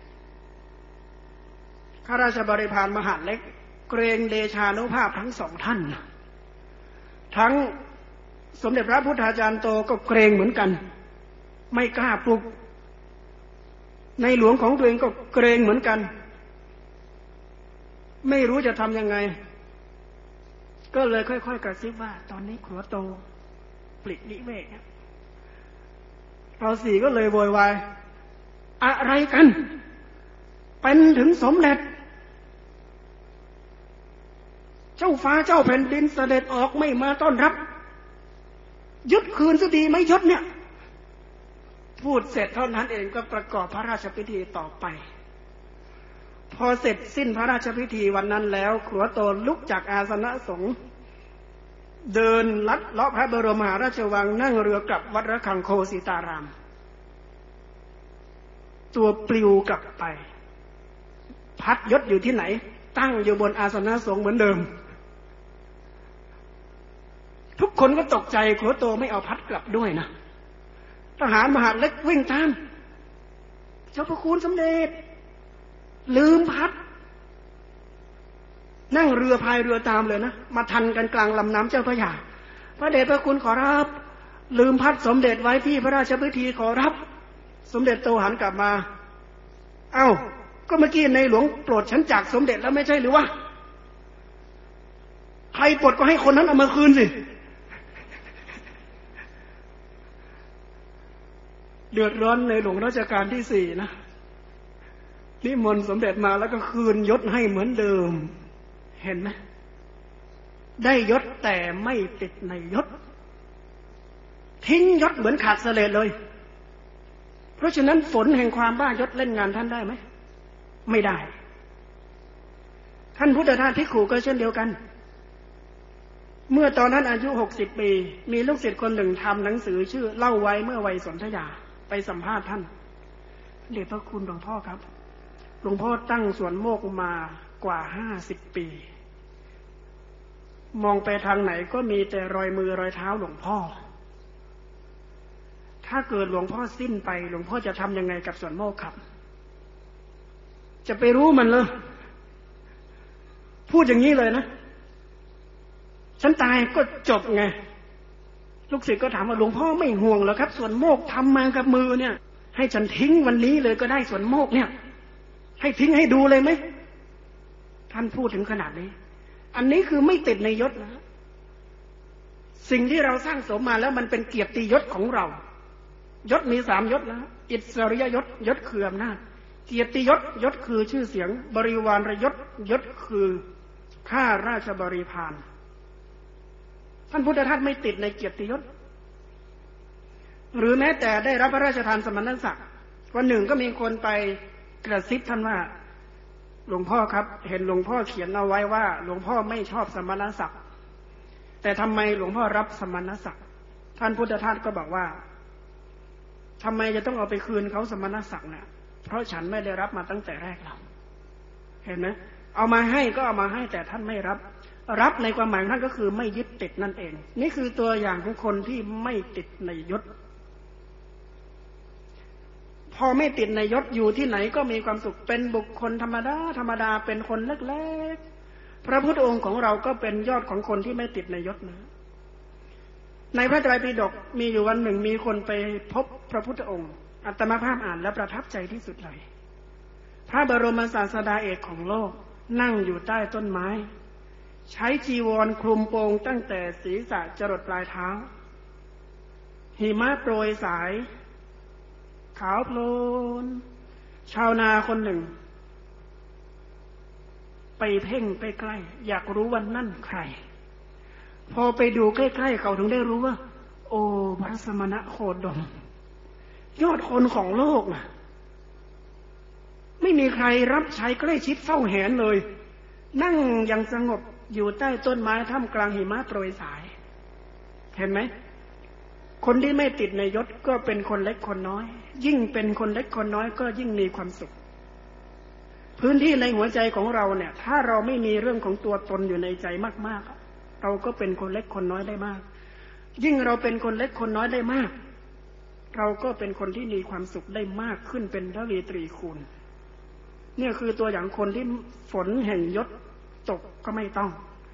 A: ข้าราชบริพารมหาดเล็กเกรงเดชานุภาพทั้งสองท่านทั้งสมเด็จพระพุทธาจารย์โตก็เกรงเหมือนกันไม่กล้าปลุกในหลวงของตัวเองก็เกรงเหมือนกันไม่รู้จะทำยังไงก็เลยค่อยๆกระซิบว่าตอนนี้ขัวโตปลีกวิเวกเราสี่ก็เลยโวยวายอะไรกันเป็นถึงสมเด็จเจ้าฟ้าเจ้าแผ่นดินเสด็จออกไม่มาต้อนรับยึดคืนซะดีไหมยศเนี่ยพูดเสร็จเท่านั้นเองก็ประกอบพระราชพิธีต่อไปพอเสร็จสิ้นพระราชพิธีวันนั้นแล้วขัวโตลุกจากอาสนะสงฆ์เดินลัดเลาะพระบรมมหาราชวังนั่งเรือกลับวัดระฆังโคสิตารามตัวปลิวกลับไปพัดยศอยู่ที่ไหนตั้งอยู่บนอาสนะสงฆ์เหมือนเดิมทุกคนก็ตกใจขัวโตไม่เอาพัดกลับด้วยนะทหารมหาดเล็กวิ่งตามเจ้าพระคุณสมเด็จลืมพัดนั่งเรือพายเรือตามเลยนะมาทันกันกลางลำน้ำเจ้าพระยาพระเดชพระคุณขอรับลืมพัดสมเด็จไว้ที่พระราชพิธีขอรับสมเด็จโตหันกลับมาเอ้าก็เมื่อกี้ในหลวงโปรดฉันจากสมเด็จแล้วไม่ใช่หรือวะใครปลดก็ให้คนนั้นเอามาคืนสิเดือดร้อนในหลวงรัชกาลที่สี่นะนิมนต์สมเด็จมาแล้วก็คืนยศให้เหมือนเดิมเห็นไหมได้ยศแต่ไม่ติดในยศทิ้งยศเหมือนขาดเสลดเลยเพราะฉะนั้นฝนแห่งความบ้ายศเล่นงานท่านได้ไหมไม่ได้ท่านพุทธทาสภิกขุก็เช่นเดียวกันเมื่อตอนนั้นอายุหกสิบปีมีลูกศิษย์คนหนึ่งทำหนังสือชื่อเล่าไว้เมื่อวัยสนธยาไปสัมภาษณ์ท่านเดชพระคุณหลวงพ่อครับหลวงพ่อตั้งสวนโมกข์มากว่าห้าสิบปีมองไปทางไหนก็มีแต่รอยมือรอยเท้าหลวงพ่อถ้าเกิดหลวงพ่อสิ้นไปหลวงพ่อจะทำยังไงกับสวนโมกข์ครับจะไปรู้มันเลยพูดอย่างนี้เลยนะฉันตายก็จบไงลูกศิษย์ก็ถามว่าหลวงพ่อไม่ห่วงเหรอครับสวนโมกข์ทำมากับมือเนี่ยให้ฉันทิ้งวันนี้เลยก็ได้สวนโมกข์เนี่ยให้ทิ้งให้ดูเลยไหมท่านพูดถึงขนาดนี้อันนี้คือไม่ติดในยศนะสิ่งที่เราสร้างสมมาแล้วมันเป็นเกียรติยศของเรายศมีสามยศนะอิสริยยศยศคืออำนาจเกียรติยศยศคือชื่อเสียงบริวารยศยศคือข้าราชบริพารท่านพุทธทาสไม่ติดในเกียรติยศหรือแม้แต่ได้รับพระราชทานสมณศักดิ์วันหนึ่งก็มีคนไปกระซิบท่านว่าหลวงพ่อครับเห็นหลวงพ่อเขียนเอาไว้ว่าหลวงพ่อไม่ชอบสมณศักดิ์แต่ทำไมหลวงพ่อรับสมณศักดิ์ท่านพุทธทาสก็บอกว่าทำไมจะต้องเอาไปคืนเขาสมณศักดิ์เนี่ยเพราะฉันไม่ได้รับมาตั้งแต่แรกแล้วเห็นไหมเอามาให้ก็เอามาให้แต่ท่านไม่รับรับในความหมายของท่านก็คือไม่ยึดติดนั่นเองนี่คือตัวอย่างของคนที่ไม่ติดในยศพอไม่ติดในยศอยู่ที่ไหนก็มีความสุขเป็นบุคคลธรรมดาธรรมดาเป็นคนเล็กๆพระพุทธองค์ของเราก็เป็นยอดของคนที่ไม่ติดในยศนะในพระไตรปิฎกมีอยู่วันหนึ่งมีคนไปพบพระพุทธองค์อาตมาภาพอ่านและประทับใจที่สุดเลยพระบรมศาสดาเอกของโลกนั่งอยู่ใต้ต้นไม้ใช้จีวรคลุมโปงตั้งแต่ศีรษะจรดปลายเท้าหิมะโปรยสายขาวโพลนชาวนาคนหนึ่งไปเพ่งใกล้ๆอยากรู้ว่านั่นใครพอไปดูใกล้ๆเขาถึงได้รู้ว่าโอ้พระสมณะโคดมยอดคนของโลกน่ะไม่มีใครรับใช้ใกล้ชิดเฝ้าแหนเลยนั่งอย่างสงบอยู่ใต้ต้นไม้ท่ามกลางหิมะโปรยสายเห็นไหมคนที่ไม่ติดในยศก็เป็นคนเล็กคนน้อยยิ่งเป็นคนเล็กคนน้อยก็ยิ่งมีความสุขพื้นที่ในหัวใจของเราเนี่ยถ้าเราไม่มีเรื่องของตัวตนอยู่ในใจมากๆเราก็เป็นคนเล็กคนน้อยได้มากยิ่งเราเป็นคนเล็กคนน้อยได้มากเราก็เป็นคนที่มีความสุขได้มากขึ้นเป็นทวีตรีคูณเนี่ยคือตัวอย่างคนที่ฝนแห่งยศตกก็ไม่ต้อง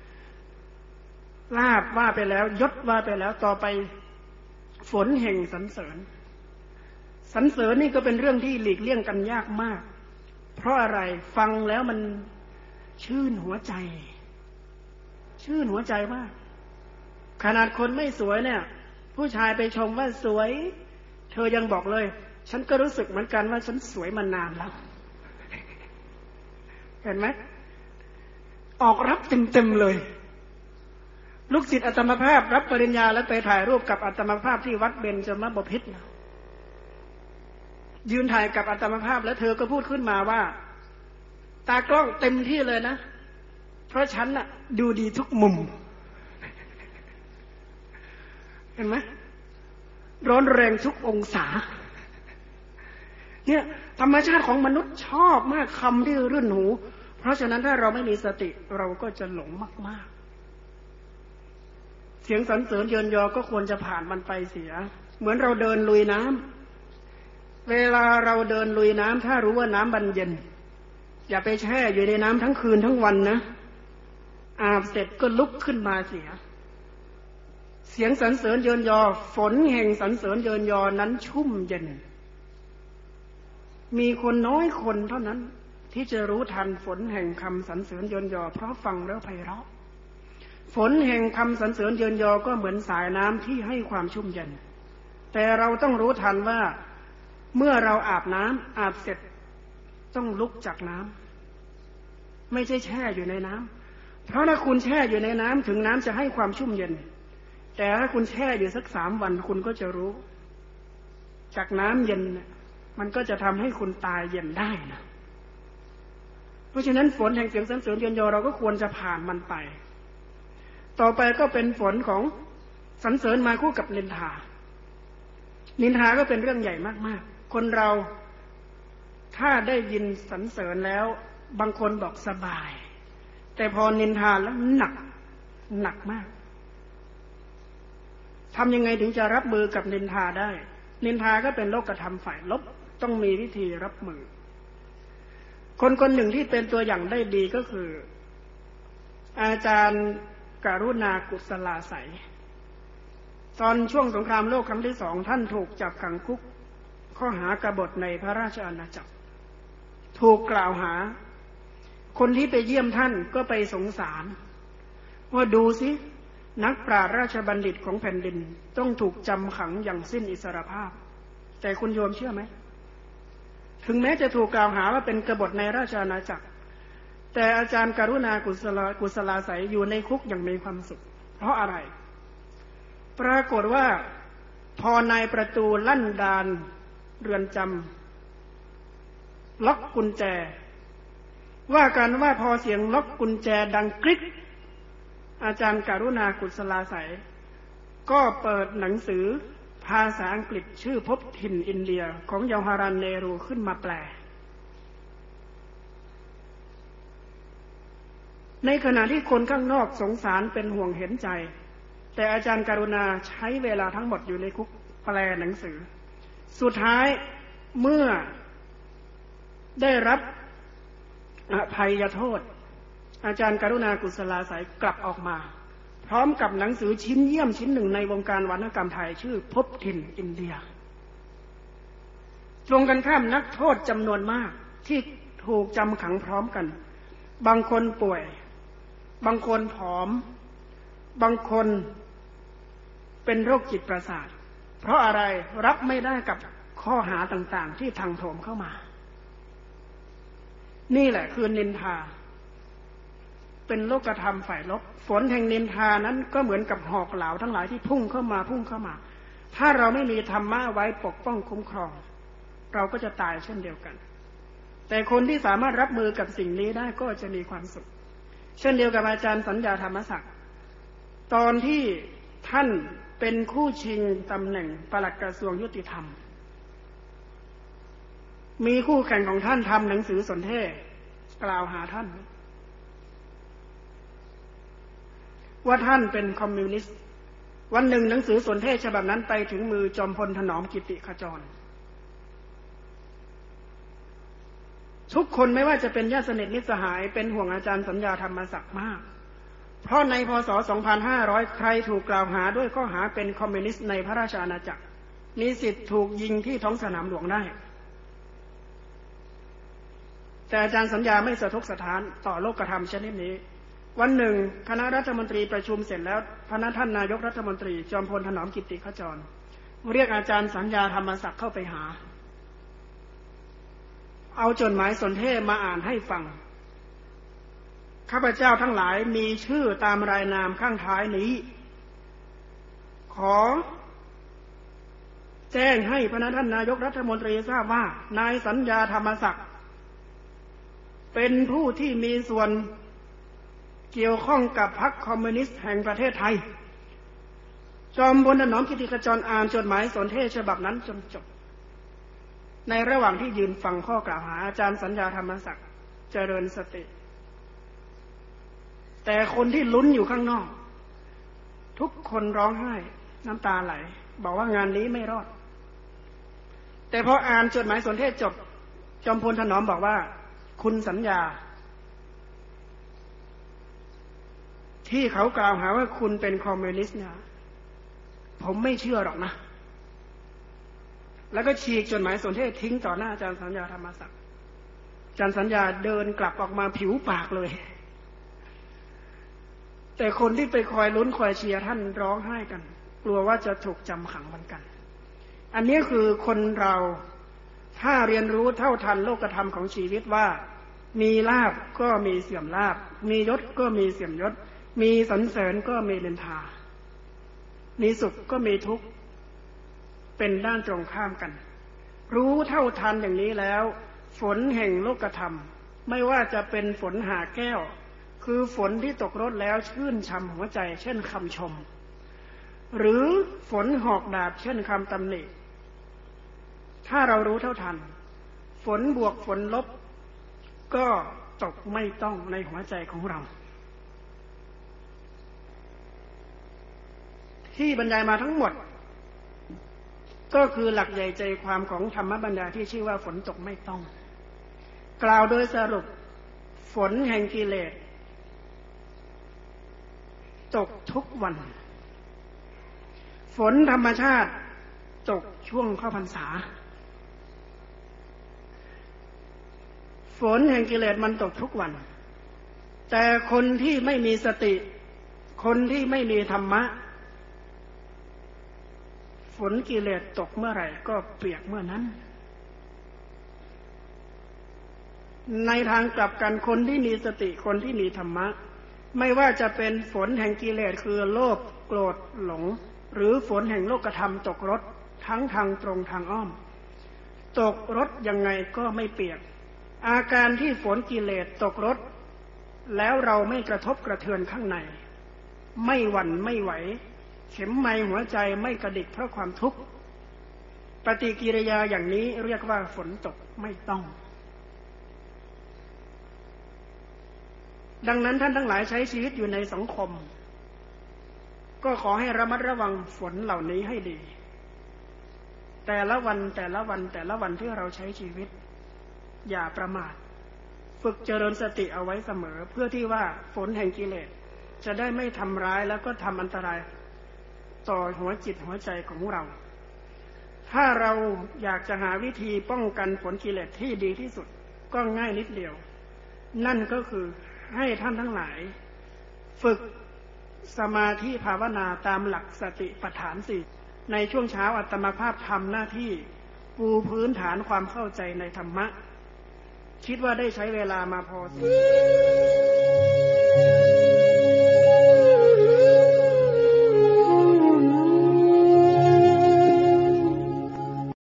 A: ลาภว่าไปแล้วยศว่าไปแล้วต่อไปฝนแห่งสรรเสริญสรรเสริญนี่ก็เป็นเรื่องที่หลีกเลี่ยงกันยากมากเพราะอะไรฟังแล้วมันชื่นหัวใจชื่นหัวใจมากขนาดคนไม่สวยเนี่ยผู้ชายไปชมว่าสวยเธอยังบอกเลยฉันก็รู้สึกเหมือนกันว่าฉันสวยมานานแล้วเห็นไหมออกรับเต็มๆเลยลูกศิษย์อาตมาภาพรับปริญญาแล้วไปถ่ายรูปกับอาตมาภาพที่วัดเบญจมบพิตรยืนถ่ายกับอาตมาภาพแล้วเธอก็พูดขึ้นมาว่าตากล้องเต็มที่เลยนะเพราะฉันน่ะดูดีทุกมุมเห็นไหมร้อนแรงทุกองศาเนี่ยธรรมชาติของมนุษย์ชอบมากคำที่รื่นหูเพราะฉะนั้นถ้าเราไม่มีสติเราก็จะหลงมากๆเสียงสรรเสริญเยินยอก็ควรจะผ่านมันไปเสียเหมือนเราเดินลุยน้ำเวลาเราเดินลุยน้ำถ้ารู้ว่าน้ำมันเย็นอย่าไปแช่อยู่ในน้ำทั้งคืนทั้งวันนะอาบเสร็จก็ลุกขึ้นมาเสียเสียงสรรเสริญเยินยอฝนแห่งสรรเสริญเยินยอนั้นชุ่มเย็นมีคนน้อยคนเท่านั้นที่จะรู้ทันฝนแห่งคำสรรเสริญเยินยอเพราะฟังแล้วไพเราะฝนแห่งคำสรรเสริญเยินยอก็เหมือนสายน้ำที่ให้ความชุ่มเย็นแต่เราต้องรู้ทันว่าเมื่อเราอาบน้ำอาบเสร็จต้องลุกจากน้ำไม่ใช่แช่อยู่ในน้ำเพราะถ้าคุณแช่อยู่ในน้ำถึงน้ำจะให้ความชุ่มเย็นแต่ถ้าคุณแช่อยู่สักสามวันคุณก็จะรู้จากน้ำเย็นมันก็จะทำให้คุณตายเย็นได้นะเพราะฉะนั้นฝนแห่งเสียงสรรเสริญเยินยอเราก็ควรจะผ่านมันไปต่อไปก็เป็นฝนของสรรเสริญมาคู่กับนินทานินทาก็เป็นเรื่องใหญ่มากๆคนเราถ้าได้ยินสรรเสริญแล้วบางคนบอกสบายแต่พอนินทาแล้วหนักหนักมากทำยังไงถึงจะรับมือกับนินทาได้นินทาก็เป็นโลกธรรมฝ่ายลบต้องมีวิธีรับมือคนคนหนึ่งที่เป็นตัวอย่างได้ดีก็คืออาจารย์กรุณากุศลาไสยตอนช่วงสงครามโลกครั้งที่สองท่านถูกจับขังคุกข้อหากบฏในพระราชอาณาจักรถูกกล่าวหาคนที่ไปเยี่ยมท่านก็ไปสงสารว่าดูสินักปราชญ์ราชบัณฑิตของแผ่นดินต้องถูกจำขังอย่างสิ้นอิสรภาพแต่คุณโยมเชื่อไหมถึงแม้จะถูกกล่าวหาว่าเป็นกบฏในราชอาณาจักรแต่อาจารย์กรุณากุศลกุศลาไสยอยู่ในคุกอย่างมีความสุขเพราะอะไรปรากฏว่าพอในประตูลั่นดานเรือนจำล็อกกุญแจว่ากันว่าพอเสียงล็อกกุญแจดังกริ๊กอาจารย์กรุณากุศลาไสยก็เปิดหนังสือภาษาอังกฤษชื่อภพถิ่นอินเดียของเยาวารันเนรูขึ้นมาแปลในขณะที่คนข้างนอกสงสารเป็นห่วงเห็นใจแต่อาจารย์กรุณาใช้เวลาทั้งหมดอยู่ในคุกแปลหนังสือสุดท้ายเมื่อได้รับอภัยโทษอาจารย์กรุณากุศลาสายกลับออกมาพร้อมกับหนังสือชิ้นเยี่ยมชิ้นหนึ่งในวงการวรรณกรรมไทยชื่อภพถิ่นอินเดียตรงกันข้ามนักโทษจำนวนมากที่ถูกจำขังพร้อมกันบางคนป่วยบางคนผอมบางคนเป็นโรคจิตประสาทเพราะอะไรรับไม่ได้กับข้อหาต่างๆที่ทางโถมเข้ามานี่แหละคือนินทาเป็นโลกธรรมฝ่ายลบฝนแห่งนินทานั้นก็เหมือนกับหอกเหลาทั้งหลายที่พุ่งเข้ามาพุ่งเข้ามาถ้าเราไม่มีธรรมะไว้ปกป้องคุ้มครองเราก็จะตายเช่นเดียวกันแต่คนที่สามารถรับมือกับสิ่งนี้ได้ก็จะมีความสุขเช่นเดียวกับอาจารย์สัญญาธรรมศักดิ์ตอนที่ท่านเป็นคู่ชิงตำแหน่งปลัดกระทรวงยุติธรรมมีคู่แข่งของท่านทำหนังสือสนเทศกล่าวหาท่านว่าท่านเป็นคอมมิวนิสต์วันหนึ่งหนังสือสนเทศฉบับนั้นไปถึงมือจอมพลถนอมกิติขจรทุกคนไม่ว่าจะเป็นญาติสนิทมิตรสหายเป็นห่วงอาจารย์สัญญาธรรมศักดิ์มากเพราะในพ.ศ. สองพันห้าร้อยใครถูกกล่าวหาด้วยข้อหาเป็นคอมมิวนิสต์ในพระราชอาณาจักรมีสิทธิ์ถูกยิงที่ท้องสนามหลวงได้แต่อาจารย์สัญญาไม่สะทกสะท้านต่อโลกธรรมชนิดนี้วันหนึ่งคณะรัฐมนตรีประชุมเสร็จแล้วพระท่านนายกรัฐมนตรีจอมพลถนอมกิติขจรเรียกอาจารย์สัญญาธรรมศักดิ์เข้าไปหาเอาจดหมายสนเทศมาอ่านให้ฟังข้าพเจ้าทั้งหลายมีชื่อตามรายนามข้างท้ายนี้ขอแจ้งให้พระท่านนายกรัฐมนตรีทราบว่านายสัญญาธรรมศักดิ์เป็นผู้ที่มีส่วนเกี่ยวข้องกับพรรคคอมมิวนิสต์แห่งประเทศไทยจอมพลถนอมกิติขจรอ่านจดหมายสนเทศฉบับนั้นจนจบในระหว่างที่ยืนฟังข้อกล่าวหาอาจารย์สัญญาธรรมศักดิ์เจริญสติแต่คนที่ลุ้นอยู่ข้างนอกทุกคนร้องไห้น้ำตาไหลบอกว่างานนี้ไม่รอดแต่พออ่านจดหมายสนเทศจบจอมพลถนอมบอกว่าคุณสัญญาที่เขากล่าวหาว่าคุณเป็นคอมมิวนิสต์เนี่ยผมไม่เชื่อหรอกนะแล้วก็ฉีกจดหมายสนเทศทิ้งต่อหน้าอาจารย์สัญญาธรรมศักดิ์อาจารย์สัญญาเดินกลับออกมาผิวปากเลยแต่คนที่ไปคอยลุ้นคอยเชียร์ท่านร้องไห้กันกลัวว่าจะถูกจำขังเหมือนกันอันนี้คือคนเราถ้าเรียนรู้เท่าทันโลกธรรมของชีวิตว่ามีลาภก็มีเสื่อมลาภมียศก็มีเสื่อมยศมีสรรเสริญก็มีนินทามีสุขก็มีทุกข์เป็นด้านตรงข้ามกันรู้เท่าทันอย่างนี้แล้วฝนแห่งโลกธรรมไม่ว่าจะเป็นฝนหาแก้วคือฝนที่ตกรถแล้วชื่นช่ำหัวใจเช่นคำชมหรือฝนหอกดาบเช่นคำตำหนิถ้าเรารู้เท่าทันฝนบวกฝนลบก็ตกไม่ต้องในหัวใจของเราที่บรรยายมาทั้งหมดก็คือหลักใหญ่ใจความของธรรมบรรยายที่ชื่อว่าฝนตกไม่ต้องกล่าวโดยสรุปฝนแห่งกิเลสตกทุกวันฝนธรรมชาติตกช่วงเข้าพรรษาฝนแห่งกิเลสมันตกทุกวันแต่คนที่ไม่มีสติคนที่ไม่มีธรรมะฝนกิเลสตกเมื่อไหร่ก็เปียกเมื่อนั้นในทางกลับกันคนที่มีสติคนที่มีธรรมะไม่ว่าจะเป็นฝนแห่งกิเลสคือโลภโกรธหลงหรือฝนแห่งโลกธรรมตกรถทั้งทางตรงทางอ้อมตกรถยังไงก็ไม่เปียกอาการที่ฝนกิเลสตกรถแล้วเราไม่กระทบกระเทือนข้างในไม่หวั่นไม่ไหวเข็มไมหัวใจไม่กระดิกเพราะความทุกข์ปฏิกิริยาอย่างนี้เรียกว่าฝนตกไม่ต้องดังนั้นท่านทั้งหลายใช้ชีวิตอยู่ในสังคมก็ขอให้ระมัดระวังฝนเหล่านี้ให้ดีแต่ละวันแต่ละวันแต่ละวันที่เราใช้ชีวิตอย่าประมาทฝึกเจริญสติเอาไว้เสมอเพื่อที่ว่าฝนแห่งกิเลสจะได้ไม่ทำร้ายแล้วก็ทำอันตรายต่อหัวจิตหัวใจของเราถ้าเราอยากจะหาวิธีป้องกันผลกิเลสที่ดีที่สุดก็ง่ายนิดเดียวนั่นก็คือให้ท่านทั้งหลายฝึกสมาธิภาวนาตามหลักสติปัฏฐานสี่ในช่วงเช้าอาตมาภาพทำหน้าที่ปูพื้นฐานความเข้าใจในธรรมะคิดว่าได้ใช้เวลามาพอสมควร